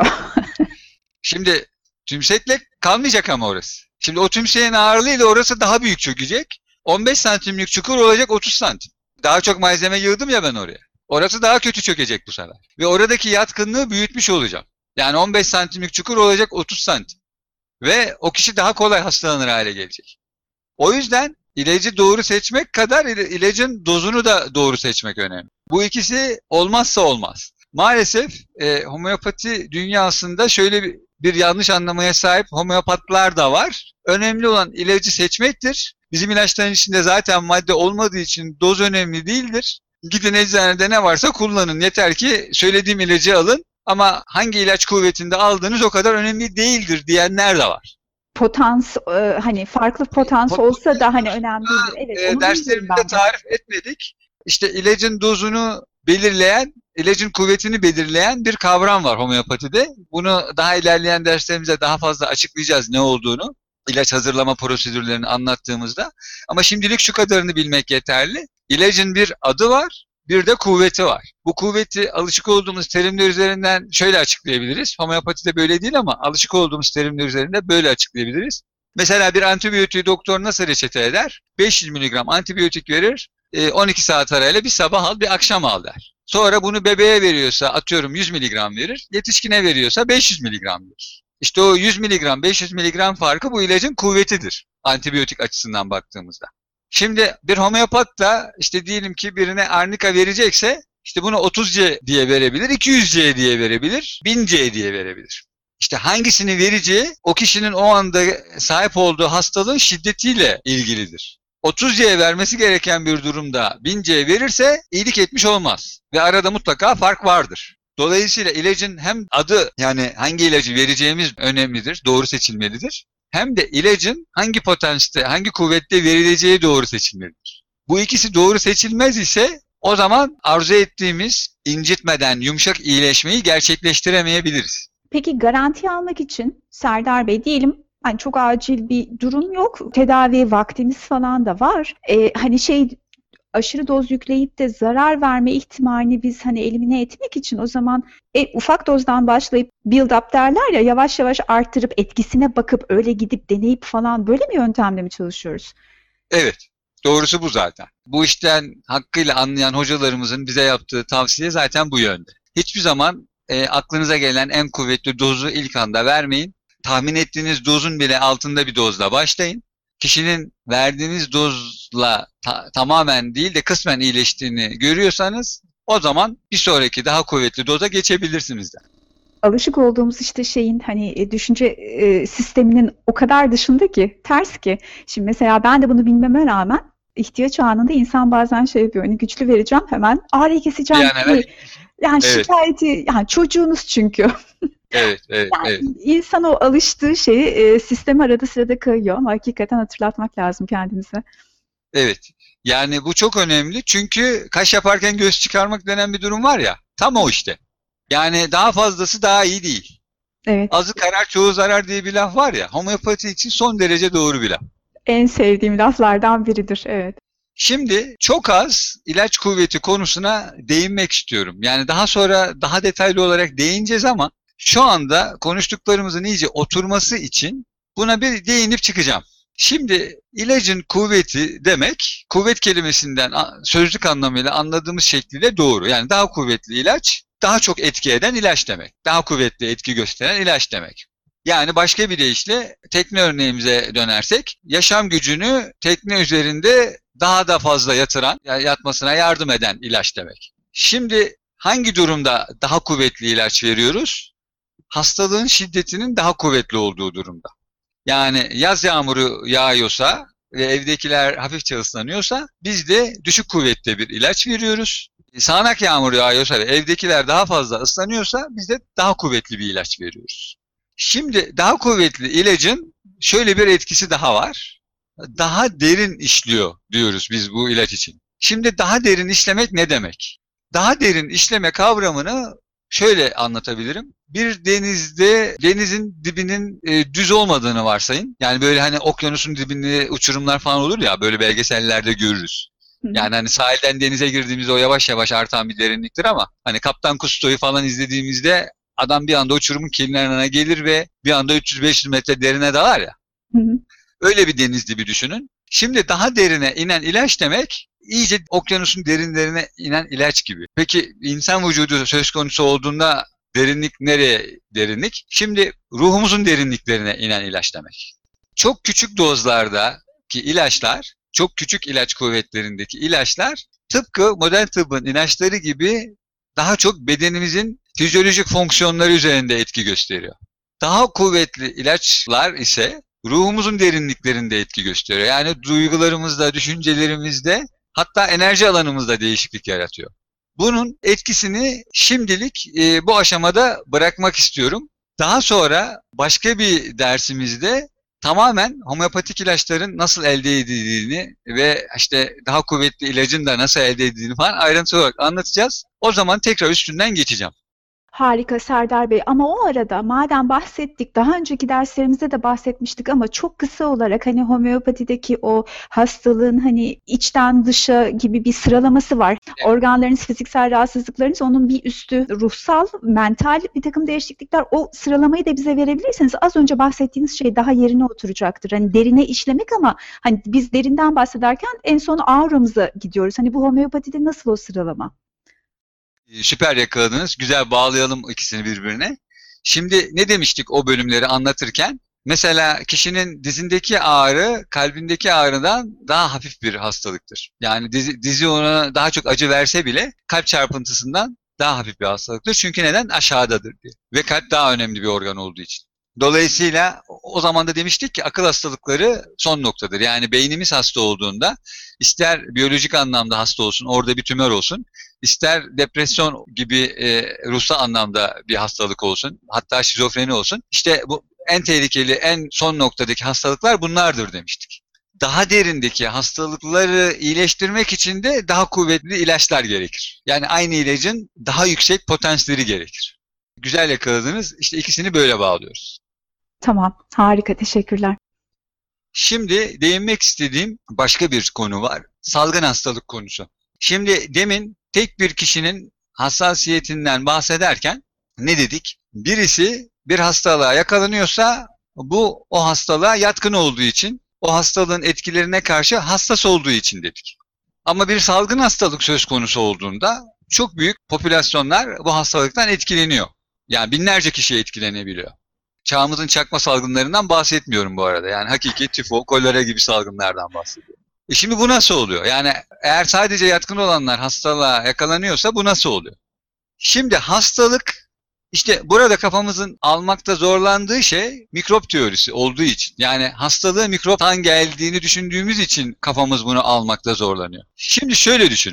şimdi tümsekle kalmayacak ama orası. Şimdi o tümseğin ağırlığıyla orası daha büyük çökecek. 15 santimlik çukur olacak 30 santim. Daha çok malzeme yığdım ya ben oraya. Orası daha kötü çökecek bu sefer. Ve oradaki yatkınlığı büyütmüş olacağım. Yani 15 santimlik çukur olacak 30 santim. Ve o kişi daha kolay hastalanır hale gelecek. O yüzden ilacı doğru seçmek kadar ilacın dozunu da doğru seçmek önemli. Bu ikisi olmazsa olmaz. Maalesef homeopati dünyasında şöyle bir yanlış anlamaya sahip homeopatlar da var. Önemli olan ilacı seçmektir. Bizim ilaçların içinde zaten madde olmadığı için doz önemli değildir. Gidin eczanede ne varsa kullanın. Yeter ki söylediğim ilacı alın. Ama hangi ilaç kuvvetinde aldığınız o kadar önemli değildir diyenler de var. Potans hani farklı potans olsa da hani önemli değildir. Evet, onu Derslerimizde tarif etmedik. İşte ilacın dozunu belirleyen, ilacın kuvvetini belirleyen bir kavram var homeopatide. Bunu daha ilerleyen derslerimizde daha fazla açıklayacağız ne olduğunu. İlaç hazırlama prosedürlerini anlattığımızda. Ama şimdilik şu kadarını bilmek yeterli. İlacın bir adı var, bir de kuvveti var. Bu kuvveti alışık olduğumuz terimler üzerinden şöyle açıklayabiliriz. Homeopatide böyle değil ama alışık olduğumuz terimler üzerinde böyle açıklayabiliriz. Mesela bir antibiyotiği doktor nasıl reçete eder? 500 mg antibiyotik verir, 12 saat arayla bir sabah al, bir akşam al der. Sonra bunu bebeğe veriyorsa atıyorum 100 mg verir, yetişkine veriyorsa 500 mg verir. İşte o 100 mg, 500 mg farkı bu ilacın kuvvetidir antibiyotik açısından baktığımızda. Şimdi bir homeopat da işte diyelim ki birine arnika verecekse işte bunu 30C diye verebilir, 200C diye verebilir, 1000C diye verebilir. İşte hangisini vereceği o kişinin o anda sahip olduğu hastalığın şiddetiyle ilgilidir. 30C vermesi gereken bir durumda 1000C verirse iyilik etmiş olmaz ve arada mutlaka fark vardır. Dolayısıyla ilacın hem adı yani hangi ilacı vereceğimiz önemlidir, doğru seçilmelidir. Hem de ilacın hangi potanste, hangi kuvvette verileceği doğru seçilmelidir. Bu ikisi doğru seçilmez ise o zaman arzu ettiğimiz incitmeden yumuşak iyileşmeyi gerçekleştiremeyebiliriz. Peki garanti almak için Serdar Bey diyelim hani çok acil bir durum yok. Tedavi vaktimiz falan da var. Hani aşırı doz yükleyip de zarar verme ihtimalini biz hani elimine etmek için o zaman ufak dozdan başlayıp build up derler ya yavaş yavaş arttırıp etkisine bakıp öyle gidip deneyip falan böyle bir yöntemle mi çalışıyoruz? Evet. Doğrusu bu zaten. Bu işten hakkıyla anlayan hocalarımızın bize yaptığı tavsiye zaten bu yönde. Hiçbir zaman aklınıza gelen en kuvvetli dozu ilk anda vermeyin. Tahmin ettiğiniz dozun bile altında bir dozla başlayın. Kişinin verdiğiniz dozla tamamen değil de kısmen iyileştiğini görüyorsanız o zaman bir sonraki daha kuvvetli doza geçebilirsiniz de. Alışık olduğumuz işte şeyin hani düşünce sisteminin o kadar dışında ki ters ki. Şimdi mesela ben de bunu bilmeme rağmen ihtiyaç anında insan bazen şey yapıyor. Hani güçlü vereceğim hemen ağrıyı keseceğim. Yani evet. Yani şikayeti yani çocuğunuz çünkü. Evet, evet, Yani evet. insan o alıştığı şeyi sisteme arada sırada kayıyor ama hakikaten hatırlatmak lazım kendimize. Evet. Yani bu çok önemli çünkü kaş yaparken göz çıkarmak denen bir durum var ya. Tam o işte. Yani daha fazlası daha iyi değil. Evet, Azı karar çoğu zarar diye bir laf var ya. Homeopati için son derece doğru bir laf. en sevdiğim laflardan biridir. Evet. Şimdi çok az ilaç kuvveti konusuna değinmek istiyorum. Yani daha sonra daha detaylı olarak değineceğiz ama şu anda konuştuklarımızın iyice oturması için buna bir değinip çıkacağım. Şimdi ilacın kuvveti demek, kuvvet kelimesinden sözlük anlamıyla anladığımız şekliyle doğru. Yani daha kuvvetli ilaç, daha çok etki eden ilaç demek. Daha kuvvetli etki gösteren ilaç demek. Yani başka bir deyişle tekne örneğimize dönersek, yaşam gücünü tekne üzerinde daha da fazla yatıran, yatmasına yardım eden ilaç demek. Şimdi hangi durumda daha kuvvetli ilaç veriyoruz? Hastalığın şiddetinin daha kuvvetli olduğu durumda. Yani yaz yağmuru yağıyorsa ve evdekiler hafifçe ıslanıyorsa biz de düşük kuvvetli bir ilaç veriyoruz. Sağanak yağmur yağıyorsa ve evdekiler daha fazla ıslanıyorsa biz de daha kuvvetli bir ilaç veriyoruz. Şimdi daha kuvvetli ilacın şöyle bir etkisi daha var. Daha derin işliyor diyoruz biz bu ilaç için. Şimdi daha derin işlemek ne demek? Daha derin işleme kavramını şöyle anlatabilirim. Bir denizde denizin dibinin düz olmadığını varsayın. Yani böyle hani okyanusun dibinde uçurumlar falan olur ya böyle belgesellerde görürüz. Hı hı. Yani hani sahilden denize girdiğimizde o yavaş yavaş artan bir derinliktir ama hani Kaptan Cousteau'yu falan izlediğimizde adam bir anda uçurumun kenarına gelir ve bir anda 300-500 metre derine dalar ya. Hı hı. Öyle bir deniz dibi düşünün. Şimdi daha derine inen ilaç demek iyice okyanusun derinlerine inen ilaç gibi. Peki insan vücudu söz konusu olduğunda derinlik nereye derinlik? Şimdi ruhumuzun derinliklerine inen ilaç demek. Çok küçük dozlardaki ilaçlar, çok küçük ilaç kuvvetlerindeki ilaçlar tıpkı modern tıbbın ilaçları gibi daha çok bedenimizin fizyolojik fonksiyonları üzerinde etki gösteriyor. Daha kuvvetli ilaçlar ise ruhumuzun derinliklerinde etki gösteriyor. Yani duygularımızda, düşüncelerimizde, hatta enerji alanımızda değişiklik yaratıyor. Bunun etkisini şimdilik bu aşamada bırakmak istiyorum. Daha sonra başka bir dersimizde tamamen homeopatik ilaçların nasıl elde edildiğini ve işte daha kuvvetli ilacın da nasıl elde edildiğini falan ayrıntılı olarak anlatacağız. O zaman tekrar üstünden geçeceğim. Harika Serdar Bey ama o arada madem bahsettik daha önceki derslerimizde de bahsetmiştik ama çok kısa olarak hani homeopatideki o hastalığın hani içten dışa gibi bir sıralaması var. Evet. Organlarınız, fiziksel rahatsızlıklarınız onun bir üstü ruhsal, mental bir takım değişiklikler. O sıralamayı da bize verebilirseniz az önce bahsettiğiniz şey daha yerine oturacaktır. Hani derine işlemek ama hani biz derinden bahsederken en son auramıza gidiyoruz. Hani bu homeopatide nasıl o sıralama? Süper yakaladınız. Güzel bağlayalım ikisini birbirine. Şimdi ne demiştik o bölümleri anlatırken? Mesela kişinin dizindeki ağrı kalbindeki ağrıdan daha hafif bir hastalıktır. Yani dizi ona daha çok acı verse bile kalp çarpıntısından daha hafif bir hastalıktır. Çünkü neden? Aşağıdadır diye. Ve kalp daha önemli bir organ olduğu için. Dolayısıyla o zaman da demiştik ki akıl hastalıkları son noktadır. Yani beynimiz hasta olduğunda ister biyolojik anlamda hasta olsun, orada bir tümör olsun, ister depresyon gibi ruhsal anlamda bir hastalık olsun, hatta şizofreni olsun. İşte bu en tehlikeli, en son noktadaki hastalıklar bunlardır demiştik. Daha derindeki hastalıkları iyileştirmek için de daha kuvvetli ilaçlar gerekir. Yani aynı ilacın daha yüksek potansiyeli gerekir. Güzel yakaladınız. İşte ikisini böyle bağlıyoruz. Tamam, harika, teşekkürler. Şimdi değinmek istediğim başka bir konu var. Salgın hastalık konusu. Şimdi demin tek bir kişinin hassasiyetinden bahsederken ne dedik? Birisi bir hastalığa yakalanıyorsa bu o hastalığa yatkın olduğu için, o hastalığın etkilerine karşı hassas olduğu için dedik. Ama bir salgın hastalık söz konusu olduğunda çok büyük popülasyonlar bu hastalıktan etkileniyor. Yani binlerce kişi etkilenebiliyor. Çağımızın çakma salgınlarından bahsetmiyorum bu arada. Yani hakiki tifo, kolera gibi salgınlardan bahsediyorum. Şimdi bu nasıl oluyor? Yani eğer sadece yatkın olanlar hastalığa yakalanıyorsa bu nasıl oluyor? Şimdi hastalık işte burada kafamızın almakta zorlandığı şey mikrop teorisi olduğu için. Yani hastalığı mikroptan geldiğini düşündüğümüz için kafamız bunu almakta zorlanıyor. Şimdi şöyle düşünün.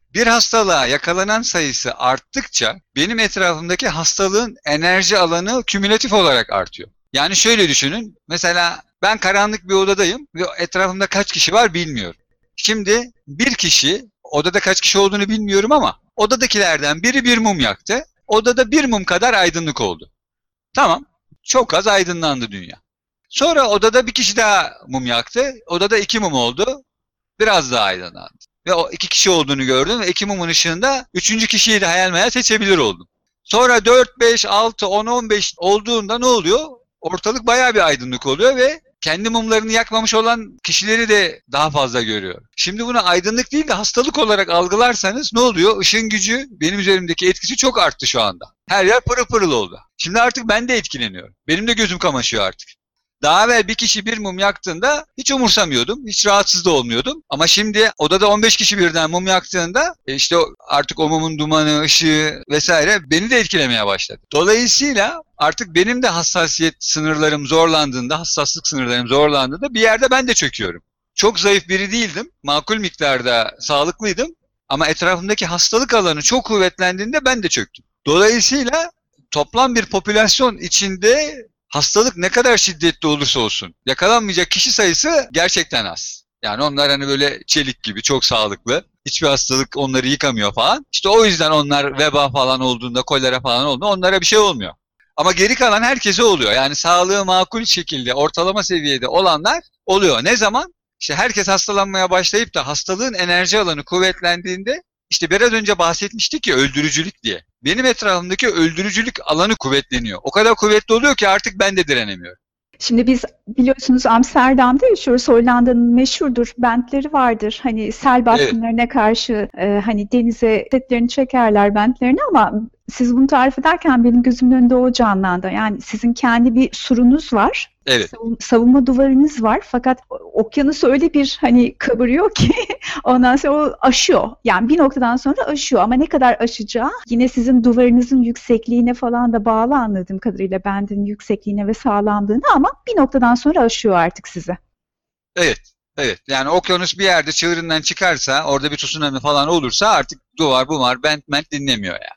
Bir hastalığa yakalanan sayısı arttıkça benim etrafımdaki hastalığın enerji alanı kümülatif olarak artıyor. Yani şöyle düşünün. Mesela ben karanlık bir odadayım ve etrafımda kaç kişi var bilmiyorum. Şimdi bir kişi, odada kaç kişi olduğunu bilmiyorum ama odadakilerden biri bir mum yaktı. Odada bir mum kadar aydınlık oldu. Tamam. Çok az aydınlandı dünya. Sonra odada bir kişi daha mum yaktı. Odada 2 mum oldu. Biraz daha aydınlandı. Ve o 2 kişi olduğunu gördüm ve 2 mumun ışığında 3. kişiyi de hayal meyal seçebilir oldum. Sonra 4, 5, 6, 10, 15 olduğunda ne oluyor? Ortalık bayağı bir aydınlık oluyor ve kendi mumlarını yakmamış olan kişileri de daha fazla görüyor. Şimdi bunu aydınlık değil de hastalık olarak algılarsanız ne oluyor? Işığın gücü, benim üzerimdeki etkisi çok arttı şu anda. Her yer pırıl pırıl oldu. Şimdi artık ben de etkileniyorum. Benim de gözüm kamaşıyor artık. Daha evvel bir kişi bir mum yaktığında hiç umursamıyordum, hiç rahatsız da olmuyordum. Ama şimdi odada 15 kişi birden mum yaktığında işte artık o mumun dumanı, ışığı vesaire beni de etkilemeye başladı. Dolayısıyla artık benim de hassasiyet sınırlarım zorlandığında, hassaslık sınırlarım zorlandığında bir yerde ben de çöküyorum. Çok zayıf biri değildim, makul miktarda sağlıklıydım ama etrafımdaki hastalık alanı çok kuvvetlendiğinde ben de çöktüm. Dolayısıyla toplam bir popülasyon içinde hastalık ne kadar şiddetli olursa olsun yakalanmayacak kişi sayısı gerçekten az. Yani onlar hani böyle çelik gibi çok sağlıklı. Hiçbir hastalık onları yıkamıyor falan. İşte o yüzden onlar veba falan olduğunda, kolera falan olduğunda onlara bir şey olmuyor. Ama geri kalan herkese oluyor. Yani sağlığı makul şekilde, ortalama seviyede olanlar oluyor. Ne zaman? İşte herkes hastalanmaya başlayıp da hastalığın enerji alanı kuvvetlendiğinde işte biraz önce bahsetmiştik ya öldürücülük diye. Benim etrafımdaki öldürücülük alanı kuvvetleniyor. O kadar kuvvetli oluyor ki artık ben de direnemiyorum. Şimdi biz biliyorsunuz Amsterdam'da yaşıyoruz. Hollanda'nın meşhurdur, bentleri vardır. Hani sel Evet. baskınlarına karşı hani denize setlerini çekerler bentlerini ama siz bunu tarif ederken benim gözümün önünde o canlandı. Yani sizin kendi bir surunuz var. Evet. Savunma duvarınız var fakat okyanusu öyle bir hani kabarıyor ki ondan sonra o aşıyor. Yani bir noktadan sonra aşıyor ama ne kadar aşacağı yine sizin duvarınızın yüksekliğine falan da bağlı anladığım kadarıyla bendin yüksekliğine ve sağlamlığına ama bir noktadan sonra aşıyor artık sizi. Evet. Evet. Yani okyanus bir yerde çığırından çıkarsa, orada bir tsunami falan olursa artık duvar, buvar, bent dinlemiyor ya.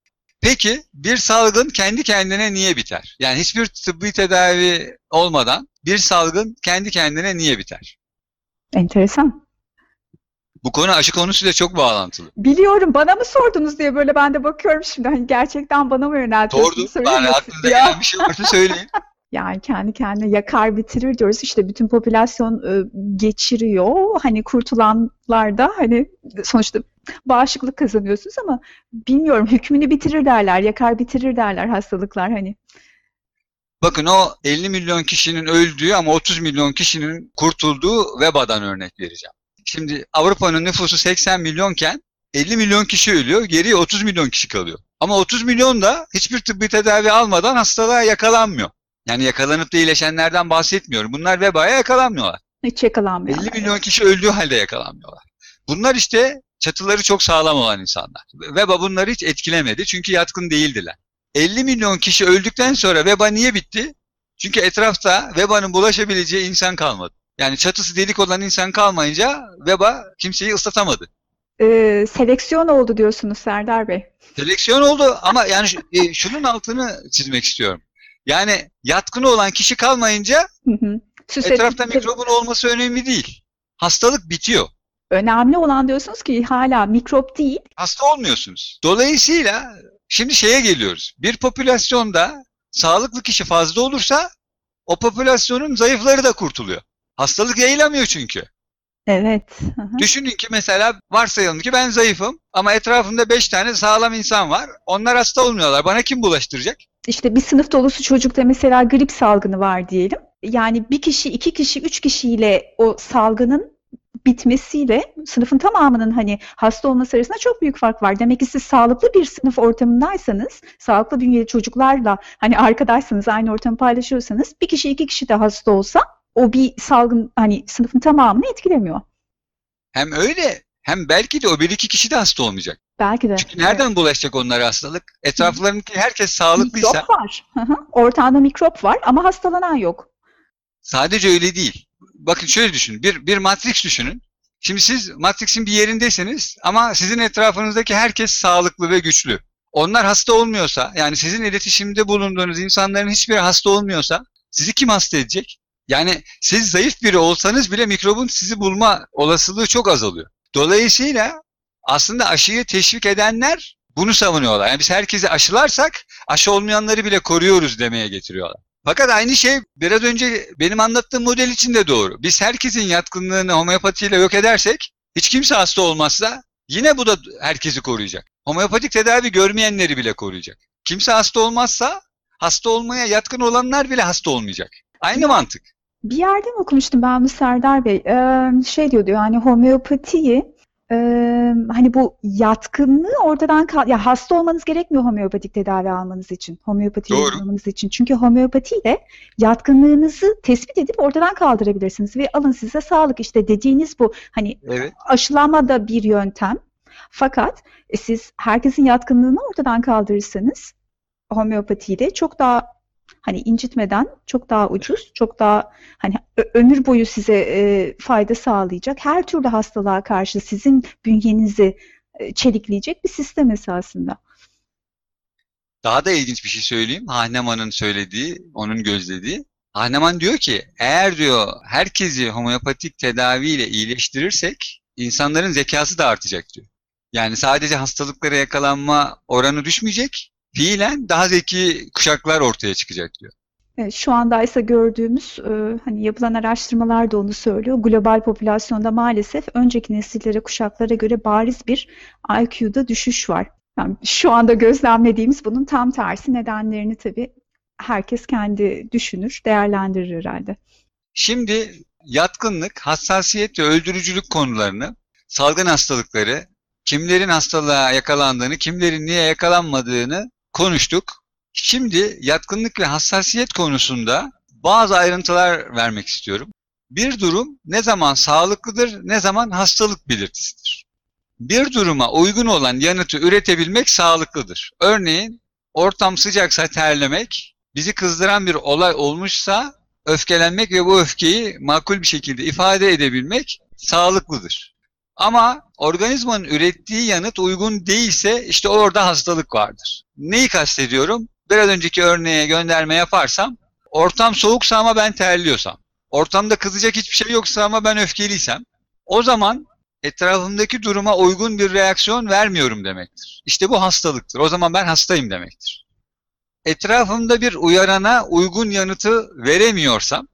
Peki bir salgın kendi kendine niye biter? Yani hiçbir tıbbi tedavi olmadan bir salgın kendi kendine niye biter? Enteresan. Bu konu aşı konusuyla çok bağlantılı. Biliyorum bana mı sordunuz diye böyle ben de bakıyorum şimdi hani gerçekten bana mı Sordum. yöneltiyorsunuz Yani söylemiyorsun aklınıza ya. gelen bir şey varsa söyleyin. Yani kendi kendine yakar bitirir diyoruz. İşte bütün popülasyon geçiriyor. Hani kurtulanlar da hani sonuçta bağışıklık kazanıyorsunuz ama bilmiyorum hükmünü bitirir derler, yakar bitirir derler hastalıklar hani. Bakın o 50 milyon kişinin öldüğü ama 30 milyon kişinin kurtulduğu vebadan örnek vereceğim. Şimdi Avrupa'nın nüfusu 80 milyonken 50 milyon kişi ölüyor, geriye 30 milyon kişi kalıyor. Ama 30 milyon da hiçbir tıbbi tedavi almadan hastalığa yakalanmıyor. Yani yakalanıp da iyileşenlerden bahsetmiyorum. Bunlar vebaya yakalanmıyorlar. Hiç yakalanmıyorlar. 50 milyon kişi öldüğü halde yakalanmıyorlar. Bunlar işte çatıları çok sağlam olan insanlar. Veba bunları hiç etkilemedi çünkü yatkın değildiler. 50 milyon kişi öldükten sonra veba niye bitti? Çünkü etrafta vebanın bulaşabileceği insan kalmadı. Yani çatısı delik olan insan kalmayınca veba kimseyi ıslatamadı. Seleksiyon oldu diyorsunuz Serdar Bey. Seleksiyon oldu ama yani şunun altını çizmek istiyorum. Yani yatkın olan kişi kalmayınca Hı hı. etrafta Susceptibilite mikrobun olması önemli değil. Hastalık bitiyor. önemli olan diyorsunuz ki hala mikrop değil. Hasta olmuyorsunuz. Dolayısıyla şimdi şeye geliyoruz. Bir popülasyonda sağlıklı kişi fazla olursa o popülasyonun zayıfları da kurtuluyor. Hastalık yayılamıyor çünkü. Evet. Hı hı. Düşünün ki mesela varsayalım ki ben zayıfım ama etrafımda 5 tane sağlam insan var. Onlar hasta olmuyorlar. Bana kim bulaştıracak? İşte bir sınıf dolusu çocukta mesela grip salgını var diyelim. Yani bir kişi, iki kişi, üç kişiyle o salgının bitmesiyle sınıfın tamamının hani hasta olması arasında çok büyük fark var. Demek ki siz sağlıklı bir sınıf ortamındaysanız, sağlıklı bünyeli çocuklarla hani arkadaşsanız, aynı ortamı paylaşıyorsanız bir kişi, iki kişi de hasta olsa o bir salgın hani sınıfın tamamını etkilemiyor. Hem öyle hem belki de o bir iki kişi de hasta olmayacak. Belki de. Çünkü nereden bulaşacak onlara hastalık? Etraflarındaki herkes sağlıklıysa Mikrop var. Hı hı. Ortağında mikrop var ama hastalanan yok. sadece öyle değil. Bakın şöyle düşünün. Bir matris düşünün. Şimdi siz Matrix'in bir yerindesiniz ama sizin etrafınızdaki herkes sağlıklı ve güçlü. Onlar hasta olmuyorsa, yani sizin iletişimde bulunduğunuz insanların hiçbiri hasta olmuyorsa sizi kim hasta edecek? Yani siz zayıf biri olsanız bile mikrobun sizi bulma olasılığı çok azalıyor. Dolayısıyla aslında aşıyı teşvik edenler bunu savunuyorlar. Yani biz herkesi aşılarsak aşı olmayanları bile koruyoruz demeye getiriyorlar. Fakat aynı şey biraz önce benim anlattığım model için de doğru. Biz herkesin yatkınlığını homeopatiyle yok edersek, hiç kimse hasta olmazsa yine bu da herkesi koruyacak. Homeopatik tedavi görmeyenleri bile koruyacak. Kimse hasta olmazsa hasta olmaya yatkın olanlar bile hasta olmayacak. Aynı mantık. Bir yerde mi okumuştum ben bu Serdar Bey? Şey diyordu yani homeopatiyi hani bu yatkınlığı ortadan ya hasta olmanız gerekmiyor homeopatik tedavi almanız için, homeopatiyi Doğru. uygulamanız için. Çünkü homeopatiyle yatkınlığınızı tespit edip ortadan kaldırabilirsiniz ve alın size sağlık işte dediğiniz bu. Hani Evet. aşılama da bir yöntem. Fakat siz herkesin yatkınlığını ortadan kaldırırsanız homeopatiyle çok daha hani incitmeden çok daha ucuz, çok daha hani ömür boyu size fayda sağlayacak, her türlü hastalığa karşı sizin bünyenizi çelikleyecek bir sistem esasında. Daha da ilginç bir şey söyleyeyim. Hahnemann'ın söylediği, onun gözlediği. Hahnemann diyor ki, eğer diyor herkesi homeopatik tedaviyle iyileştirirsek insanların zekası da artacak diyor. Yani sadece hastalıklara yakalanma oranı düşmeyecek, fiilen daha zeki kuşaklar ortaya çıkacak diyor. Evet, şu anda ise gördüğümüz hani yapılan araştırmalar da onu söylüyor. Global popülasyonda maalesef önceki nesillere, kuşaklara göre bariz bir IQ'da düşüş var. Yani şu anda gözlemlediğimiz bunun tam tersi. Nedenlerini tabii herkes kendi düşünür, değerlendirir herhalde. Şimdi yatkınlık, hassasiyet ve öldürücülük konularını, salgın hastalıkları, kimlerin hastalığa yakalandığını, kimlerin niye yakalanmadığını konuştuk. Şimdi yatkınlık ve hassasiyet konusunda bazı ayrıntılar vermek istiyorum. Bir durum ne zaman sağlıklıdır, ne zaman hastalık belirtisidir. Bir duruma uygun olan yanıtı üretebilmek sağlıklıdır. Örneğin ortam sıcaksa terlemek, bizi kızdıran bir olay olmuşsa öfkelenmek ve bu öfkeyi makul bir şekilde ifade edebilmek sağlıklıdır. Ama organizmanın ürettiği yanıt uygun değilse işte orada hastalık vardır. Neyi kastediyorum? Biraz önceki örneğe gönderme yaparsam, ortam soğuksa ama ben terliyorsam, ortamda kızacak hiçbir şey yoksa ama ben öfkeliysem, o zaman etrafımdaki duruma uygun bir reaksiyon vermiyorum demektir. İşte bu hastalıktır. O zaman ben hastayım demektir. Etrafımda bir uyarana uygun yanıtı veremiyorsam,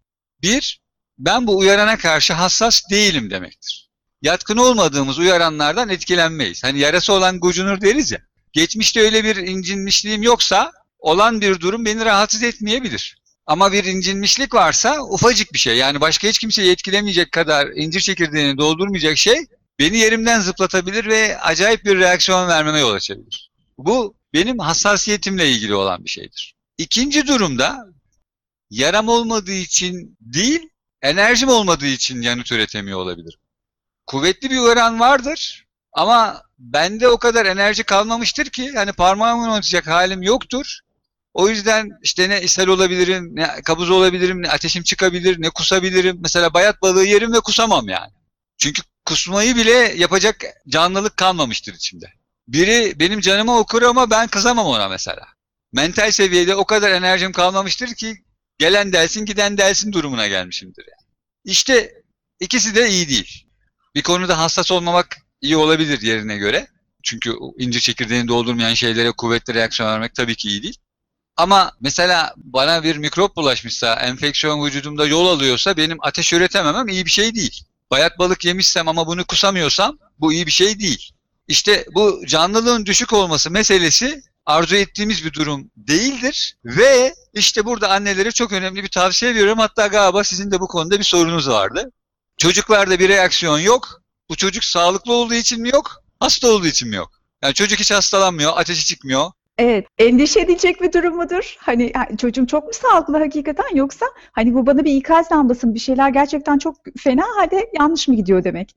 ben bu uyarana karşı hassas değilim demektir. Yatkın olmadığımız uyaranlardan etkilenmeyiz. Hani yarası olan gocunur deriz ya. Geçmişte öyle bir incinmişliğim yoksa olan bir durum beni rahatsız etmeyebilir. Ama bir incinmişlik varsa ufacık bir şey, yani başka hiç kimseyi etkilemeyecek kadar incir çekirdeğini doldurmayacak şey beni yerimden zıplatabilir ve acayip bir reaksiyon vermeme yol açabilir. Bu benim hassasiyetimle ilgili olan bir şeydir. İkinci durumda yaram olmadığı için değil, enerjim olmadığı için yanıt üretemiyor olabilirim. Kuvvetli bir uyaran vardır ama bende o kadar enerji kalmamıştır ki hani parmağımı oynatacak halim yoktur. O yüzden işte ne ishal olabilirim, ne kabız olabilirim, ne ateşim çıkabilir, ne kusabilirim. Mesela bayat balığı yerim ve kusamam yani. Çünkü kusmayı bile yapacak canlılık kalmamıştır içimde. Biri benim canıma okur ama ben kızamam ona mesela. Mental seviyede o kadar enerjim kalmamıştır ki gelen delsin giden delsin durumuna gelmişimdir yani. İşte ikisi de iyi değil. Bir konuda hassas olmamak iyi olabilir yerine göre. Çünkü incir çekirdeğini doldurmayan şeylere kuvvetli reaksiyon vermek tabii ki iyi değil. Ama mesela bana bir mikrop bulaşmışsa, enfeksiyon vücudumda yol alıyorsa benim ateş üretememem iyi bir şey değil. Bayat balık yemişsem ama bunu kusamıyorsam bu iyi bir şey değil. İşte bu canlılığın düşük olması meselesi arzu ettiğimiz bir durum değildir. Ve işte burada annelere çok önemli bir tavsiye veriyorum. Hatta galiba sizin de bu konuda bir sorunuz vardı. Çocuklarda bir reaksiyon yok. Bu çocuk sağlıklı olduğu için mi yok, hasta olduğu için mi yok? Yani çocuk hiç hastalanmıyor, ateşi çıkmıyor. Evet, endişe edilecek bir durum mudur? Hani çocuğum çok mu sağlıklı hakikaten yoksa hani bu bana bir ikaz lambası mı? Bir şeyler gerçekten çok fena halde yanlış mı gidiyor demek?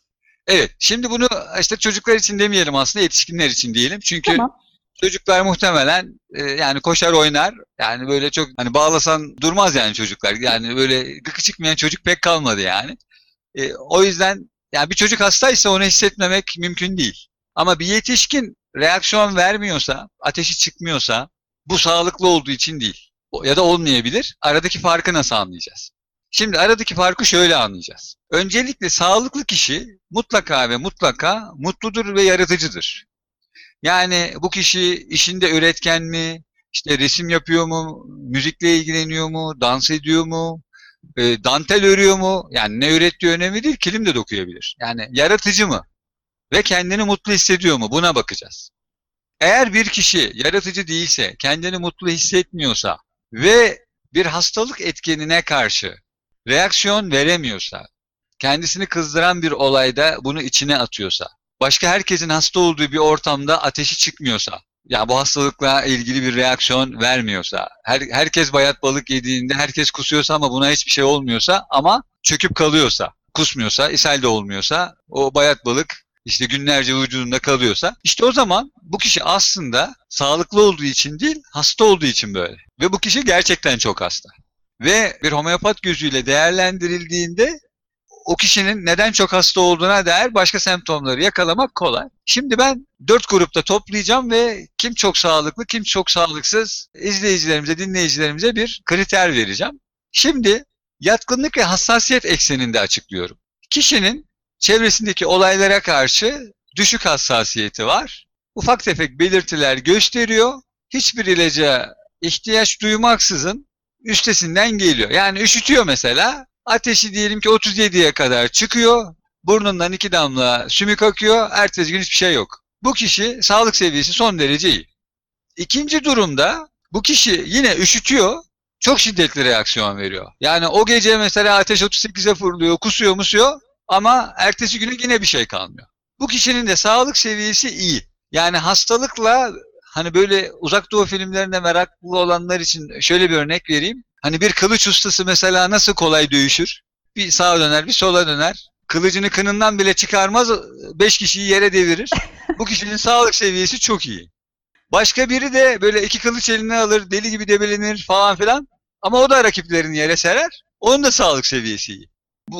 Evet, şimdi bunu işte çocuklar için demeyelim aslında, yetişkinler için diyelim. Çünkü Tamam. çocuklar muhtemelen yani koşar oynar. Yani böyle çok hani bağlasan durmaz yani çocuklar. Yani böyle gıkı çıkmayan çocuk pek kalmadı yani. O yüzden Yani bir çocuk hastaysa onu hissetmemek mümkün değil. Ama bir yetişkin reaksiyon vermiyorsa, ateşi çıkmıyorsa bu sağlıklı olduğu için değil. Ya da olmayabilir. Aradaki farkı nasıl anlayacağız? Şimdi aradaki farkı şöyle anlayacağız. Öncelikle sağlıklı kişi mutlaka ve mutlaka mutludur ve yaratıcıdır. Yani bu kişi işinde üretken mi, işte resim yapıyor mu, müzikle ilgileniyor mu, dans ediyor mu, dantel örüyor mu? Yani ne ürettiği önemli değil, kilim de dokuyabilir. Yani yaratıcı mı ve kendini mutlu hissediyor mu? Buna bakacağız. Eğer bir kişi yaratıcı değilse, kendini mutlu hissetmiyorsa ve bir hastalık etkenine karşı reaksiyon veremiyorsa, kendisini kızdıran bir olayda bunu içine atıyorsa, başka herkesin hasta olduğu bir ortamda ateşi çıkmıyorsa, yani bu hastalıkla ilgili bir reaksiyon vermiyorsa, herkes bayat balık yediğinde herkes kusuyorsa ama buna hiçbir şey olmuyorsa ama çöküp kalıyorsa, kusmuyorsa, ishal de olmuyorsa, o bayat balık işte günlerce vücudunda kalıyorsa, işte o zaman bu kişi aslında sağlıklı olduğu için değil, hasta olduğu için böyle. Ve bu kişi gerçekten çok hasta. Ve bir homeopat gözüyle değerlendirildiğinde o kişinin neden çok hasta olduğuna dair başka semptomları yakalamak kolay. Şimdi ben 4 grupta toplayacağım ve kim çok sağlıklı, kim çok sağlıksız izleyicilerimize, dinleyicilerimize bir kriter vereceğim. Şimdi yatkınlık ve hassasiyet ekseninde açıklıyorum. Kişinin çevresindeki olaylara karşı düşük hassasiyeti var. Ufak tefek belirtiler gösteriyor. Hiçbir ilaca ihtiyaç duymaksızın üstesinden geliyor. Yani üşütüyor mesela. Ateşi diyelim ki 37'ye kadar çıkıyor. Burnundan 2 damla sümük akıyor. Ertesi gün hiçbir şey yok. Bu kişi sağlık seviyesi son derece iyi. İkinci durumda bu kişi yine üşütüyor. Çok şiddetli reaksiyon veriyor. Yani o gece mesela ateş 38'e fırlıyor, kusuyor, musuyor ama ertesi güne yine bir şey kalmıyor. Bu kişinin de sağlık seviyesi iyi. Yani hastalıkla hani böyle uzak doğu filmlerine meraklı olanlar için şöyle bir örnek vereyim. Hani bir kılıç ustası mesela nasıl kolay dövüşür? Bir sağa döner, bir sola döner. Kılıcını kınından bile çıkarmaz, 5 kişiyi yere devirir. Bu kişinin sağlık seviyesi çok iyi. Başka biri de böyle 2 kılıç eline alır, deli gibi debelenir falan filan. Ama o da rakiplerini yere serer. Onun da sağlık seviyesi iyi.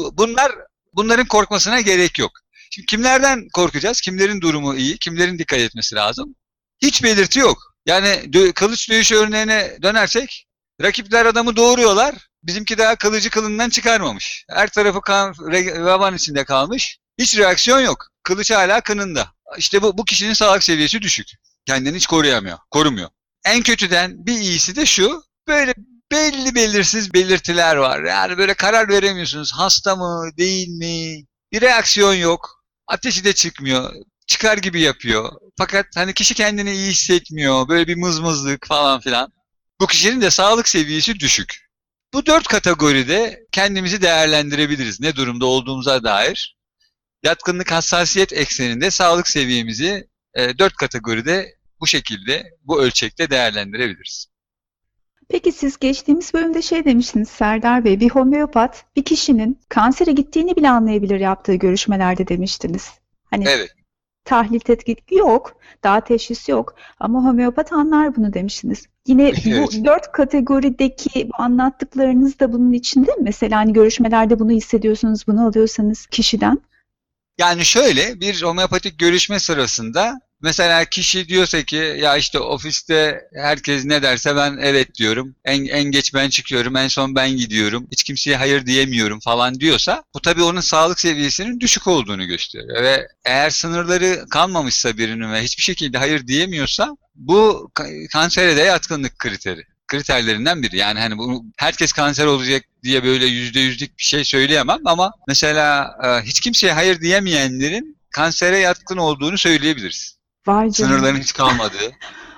Bunların korkmasına gerek yok. Şimdi kimlerden korkacağız? Kimlerin durumu iyi? Kimlerin dikkat etmesi lazım? Hiç belirti yok. Yani kılıç dövüşü örneğine dönersek, rakipler adamı doğuruyorlar. Bizimki daha kılıcı kılından çıkarmamış. Her tarafı kan, revan içinde kalmış. Hiç reaksiyon yok. Kılıç hala kınında. İşte bu kişinin sağlık seviyesi düşük. Kendini hiç korumuyor. En kötüden bir iyisi de şu, böyle belli belirsiz belirtiler var. Yani böyle karar veremiyorsunuz. Hasta mı, değil mi? Bir reaksiyon yok. Ateşi de çıkmıyor. Çıkar gibi yapıyor. Fakat hani kişi kendini iyi hissetmiyor. Böyle bir mızmızlık falan filan. Bu kişinin de sağlık seviyesi düşük. Bu 4 kategoride kendimizi değerlendirebiliriz. Ne durumda olduğumuza dair. Yatkınlık hassasiyet ekseninde sağlık seviyemizi 4 kategoride bu şekilde, bu ölçekte değerlendirebiliriz. Peki siz geçtiğimiz bölümde şey demiştiniz Serdar Bey, bir homeopat bir kişinin kansere gittiğini bile anlayabilir yaptığı görüşmelerde demiştiniz. Hani Evet, tahlil tetkik yok, daha teşhis yok ama homeopat anlar bunu demiştiniz. Yine evet. bu 4 kategorideki bu anlattıklarınız da bunun içinde mi? Mesela hani görüşmelerde bunu hissediyorsunuz, bunu alıyorsanız kişiden. Yani şöyle bir homeopatik görüşme sırasında mesela kişi diyorsa ki ya işte ofiste herkes ne derse ben evet diyorum. En geç ben çıkıyorum, en son ben gidiyorum. Hiç kimseye hayır diyemiyorum falan diyorsa bu tabii onun sağlık seviyesinin düşük olduğunu gösteriyor. Ve eğer sınırları kalmamışsa birinin ve hiçbir şekilde hayır diyemiyorsa bu kansere de yatkınlık kriterlerinden biri. Yani hani bu herkes kanser olacak diye böyle %100'lük bir şey söyleyemem ama mesela hiç kimseye hayır diyemeyenlerin kansere yatkın olduğunu söyleyebiliriz. Vay canına. Sınırların hiç kalmadığı,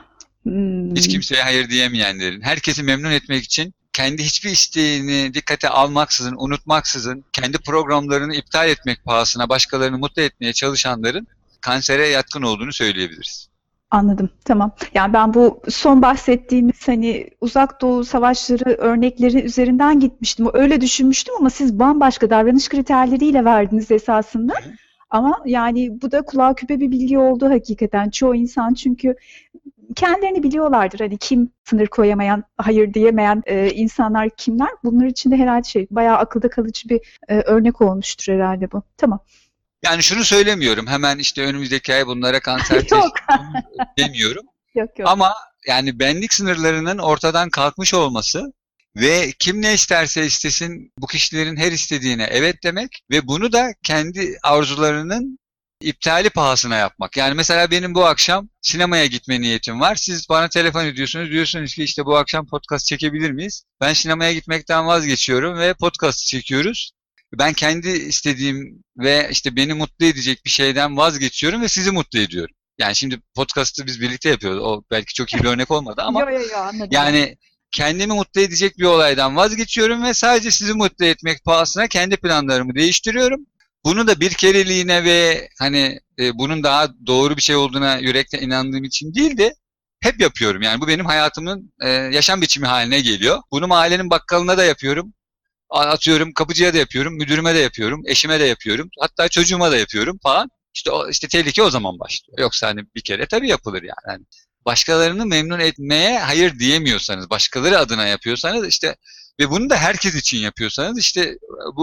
hiç Hmm, kimseye hayır diyemeyenlerin, herkesi memnun etmek için kendi hiçbir isteğini dikkate almaksızın, unutmaksızın, kendi programlarını iptal etmek pahasına başkalarını mutlu etmeye çalışanların kansere yatkın olduğunu söyleyebiliriz. anladım. Tamam. Yani ben bu son bahsettiğimiz hani uzak doğu savaşları örnekleri üzerinden gitmiştim. Öyle düşünmüştüm ama siz bambaşka davranış kriterleriyle verdiniz esasında. Ama yani bu da kulağa küpe bir bilgi oldu hakikaten. Çoğu insan çünkü kendilerini biliyorlardır. Hani kim sınır koyamayan, hayır diyemeyen insanlar kimler? Bunlar için de herhalde bayağı akılda kalıcı bir örnek olmuştur herhalde bu. Tamam. Yani şunu söylemiyorum, hemen işte önümüzdeki ay bunlara kanser teşhisi Yok. demiyorum. Yok yok. Ama yani benlik sınırlarının ortadan kalkmış olması ve kim ne isterse istesin bu kişilerin her istediğine evet demek ve bunu da kendi arzularının iptali pahasına yapmak. Yani mesela benim bu akşam sinemaya gitme niyetim var. Siz bana telefon ediyorsunuz. Diyorsunuz ki işte bu akşam podcast çekebilir miyiz? Ben sinemaya gitmekten vazgeçiyorum ve podcast çekiyoruz. Ben kendi istediğim ve işte beni mutlu edecek bir şeyden vazgeçiyorum ve sizi mutlu ediyorum. Yani şimdi podcast'ı biz birlikte yapıyoruz. O belki çok iyi bir örnek olmadı ama Yo yo yo, anladım ben. yani kendimi mutlu edecek bir olaydan vazgeçiyorum ve sadece sizi mutlu etmek pahasına kendi planlarımı değiştiriyorum. Bunu da bir kereliğine ve hani bunun daha doğru bir şey olduğuna yürekten inandığım için değil de hep yapıyorum. Yani bu benim hayatımın yaşam biçimi haline geliyor. Bunu mahallenin bakkalına da yapıyorum. Atıyorum kapıcıya da yapıyorum, müdürüme de yapıyorum, eşime de yapıyorum, hatta çocuğuma da yapıyorum falan. İşte tehlike o zaman başlıyor. Yoksa hani bir kere tabii yapılır yani. Hani başkalarını memnun etmeye hayır diyemiyorsanız, başkaları adına yapıyorsanız işte ve bunu da herkes için yapıyorsanız işte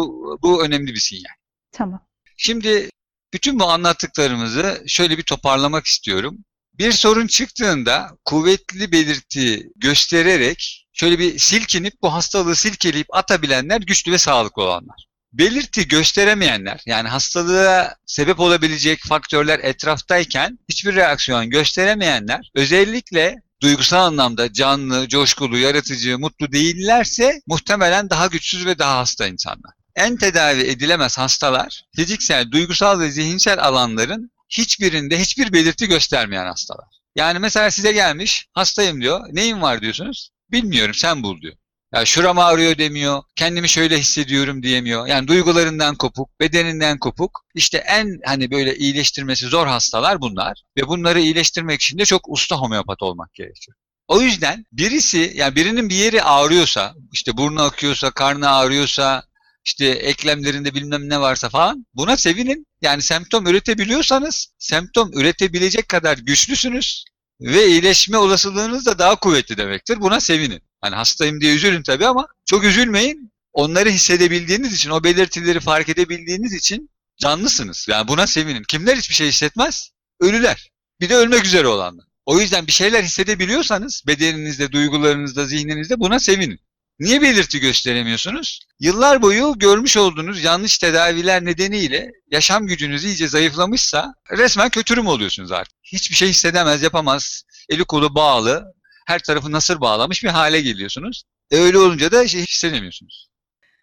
bu önemli bir sinyal. Tamam. Şimdi bütün bu anlattıklarımızı şöyle bir toparlamak istiyorum. Bir sorun çıktığında kuvvetli belirti göstererek şöyle bir silkinip bu hastalığı silkeleyip atabilenler güçlü ve sağlıklı olanlar. Belirti gösteremeyenler, yani hastalığa sebep olabilecek faktörler etraftayken hiçbir reaksiyon gösteremeyenler, özellikle duygusal anlamda canlı, coşkulu, yaratıcı, mutlu değillerse muhtemelen daha güçsüz ve daha hasta insanlar. En tedavi edilemez hastalar, fiziksel, duygusal ve zihinsel alanların hiçbirinde hiçbir belirti göstermeyen hastalar. Yani mesela size gelmiş, hastayım diyor. Neyin var diyorsunuz? Bilmiyorum, sen bul diyor. Ya şuram ağrıyor demiyor, kendimi şöyle hissediyorum diyemiyor. Yani duygularından kopuk, bedeninden kopuk. İşte en hani böyle iyileştirmesi zor hastalar bunlar. Ve bunları iyileştirmek için de çok usta homeopat olmak gerekiyor. O yüzden birisi, yani birinin bir yeri ağrıyorsa, işte burnu akıyorsa, karnı ağrıyorsa, işte eklemlerinde bilmem ne varsa falan, buna sevinin. Yani semptom üretebiliyorsanız, semptom üretebilecek kadar güçlüsünüz ve iyileşme olasılığınız da daha kuvvetli demektir. Buna sevinin. Hani hastayım diye üzülün tabii ama çok üzülmeyin. Onları hissedebildiğiniz için, o belirtileri fark edebildiğiniz için canlısınız. Yani buna sevinin. Kimler hiçbir şey hissetmez? Ölüler. Bir de ölmek üzere olanlar. O yüzden bir şeyler hissedebiliyorsanız bedeninizde, duygularınızda, zihninizde buna sevinin. Niye belirti gösteremiyorsunuz? Yıllar boyu görmüş olduğunuz yanlış tedaviler nedeniyle yaşam gücünüz iyice zayıflamışsa resmen kötürüm oluyorsunuz artık. Hiçbir şey hissedemez, yapamaz, eli kolu bağlı, her tarafı nasır bağlamış bir hale geliyorsunuz. Öyle olunca da şey hissedemiyorsunuz.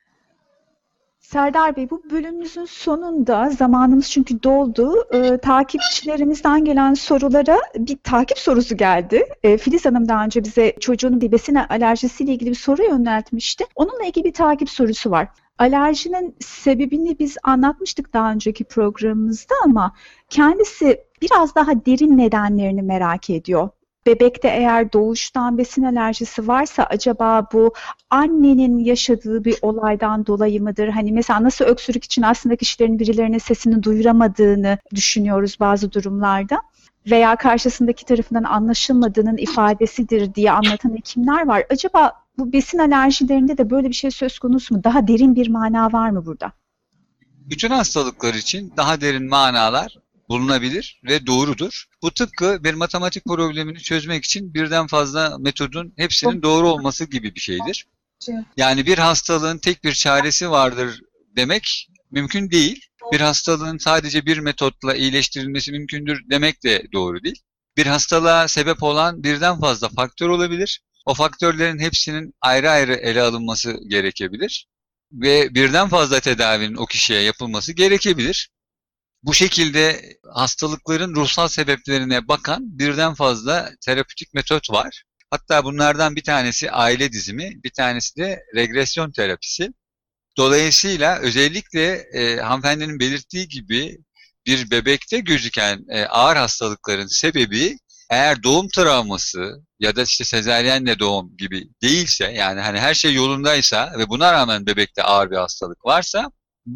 Serdar Bey, bu bölümümüzün sonunda zamanımız çünkü doldu. Takipçilerimizden gelen sorulara bir takip sorusu geldi. Filiz Hanım daha önce bize çocuğunun bir besin alerjisiyle ilgili bir soru yöneltmişti. Onunla ilgili bir takip sorusu var. Alerjinin sebebini biz anlatmıştık daha önceki programımızda ama kendisi biraz daha derin nedenlerini merak ediyor. Bebekte eğer doğuştan besin alerjisi varsa acaba bu annenin yaşadığı bir olaydan dolayı mıdır? Hani mesela nasıl öksürük için aslında kişilerin birilerine sesini duyuramadığını düşünüyoruz bazı durumlarda veya karşısındaki tarafından anlaşılmadığının ifadesidir diye anlatan hekimler var. Acaba bu besin alerjilerinde de böyle bir şey söz konusu mu? Daha derin bir mana var mı burada? Bütün hastalıklar için daha derin manalar bulunabilir ve doğrudur. Bu tıpkı bir matematik problemini çözmek için birden fazla metodun hepsinin doğru olması gibi bir şeydir. Yani bir hastalığın tek bir çaresi vardır demek mümkün değil. Bir hastalığın sadece bir metotla iyileştirilmesi mümkündür demek de doğru değil. Bir hastalığa sebep olan birden fazla faktör olabilir. O faktörlerin hepsinin ayrı ayrı ele alınması gerekebilir ve birden fazla tedavinin o kişiye yapılması gerekebilir. Bu şekilde hastalıkların ruhsal sebeplerine bakan birden fazla terapötik metot var. Hatta bunlardan bir tanesi aile dizimi, bir tanesi de regresyon terapisi. Dolayısıyla özellikle hanımefendinin belirttiği gibi bir bebekte gözüken ağır hastalıkların sebebi eğer doğum travması ya da işte sezaryenle doğum gibi değilse, yani hani her şey yolundaysa ve buna rağmen bebekte ağır bir hastalık varsa bu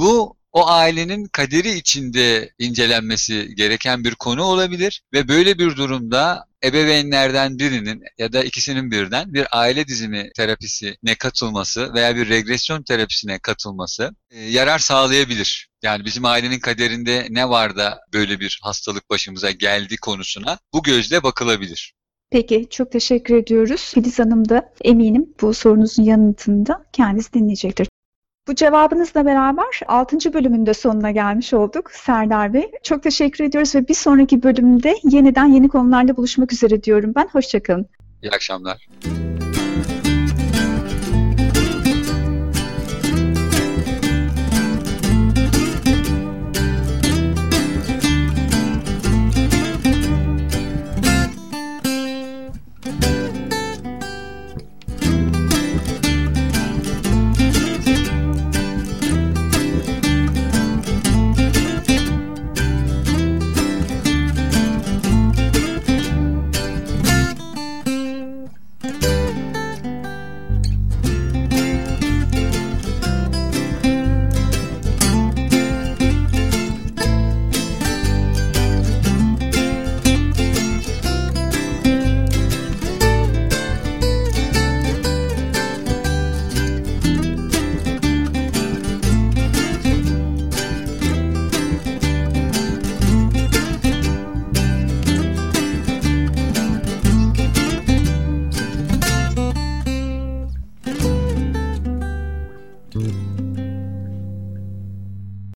o ailenin kaderi içinde incelenmesi gereken bir konu olabilir ve böyle bir durumda ebeveynlerden birinin ya da ikisinin birden bir aile dizimi terapisine katılması veya bir regresyon terapisine katılması yarar sağlayabilir. Yani bizim ailenin kaderinde ne var da böyle bir hastalık başımıza geldi konusuna bu gözle bakılabilir. Peki, çok teşekkür ediyoruz. Filiz Hanım da eminim bu sorunuzun yanıtında kendisi dinleyecektir. Bu cevabınızla beraber 6. bölümün de sonuna gelmiş olduk Serdar Bey. Çok teşekkür ediyoruz ve bir sonraki bölümde yeniden yeni konularla buluşmak üzere diyorum ben. Hoşça kalın. İyi akşamlar.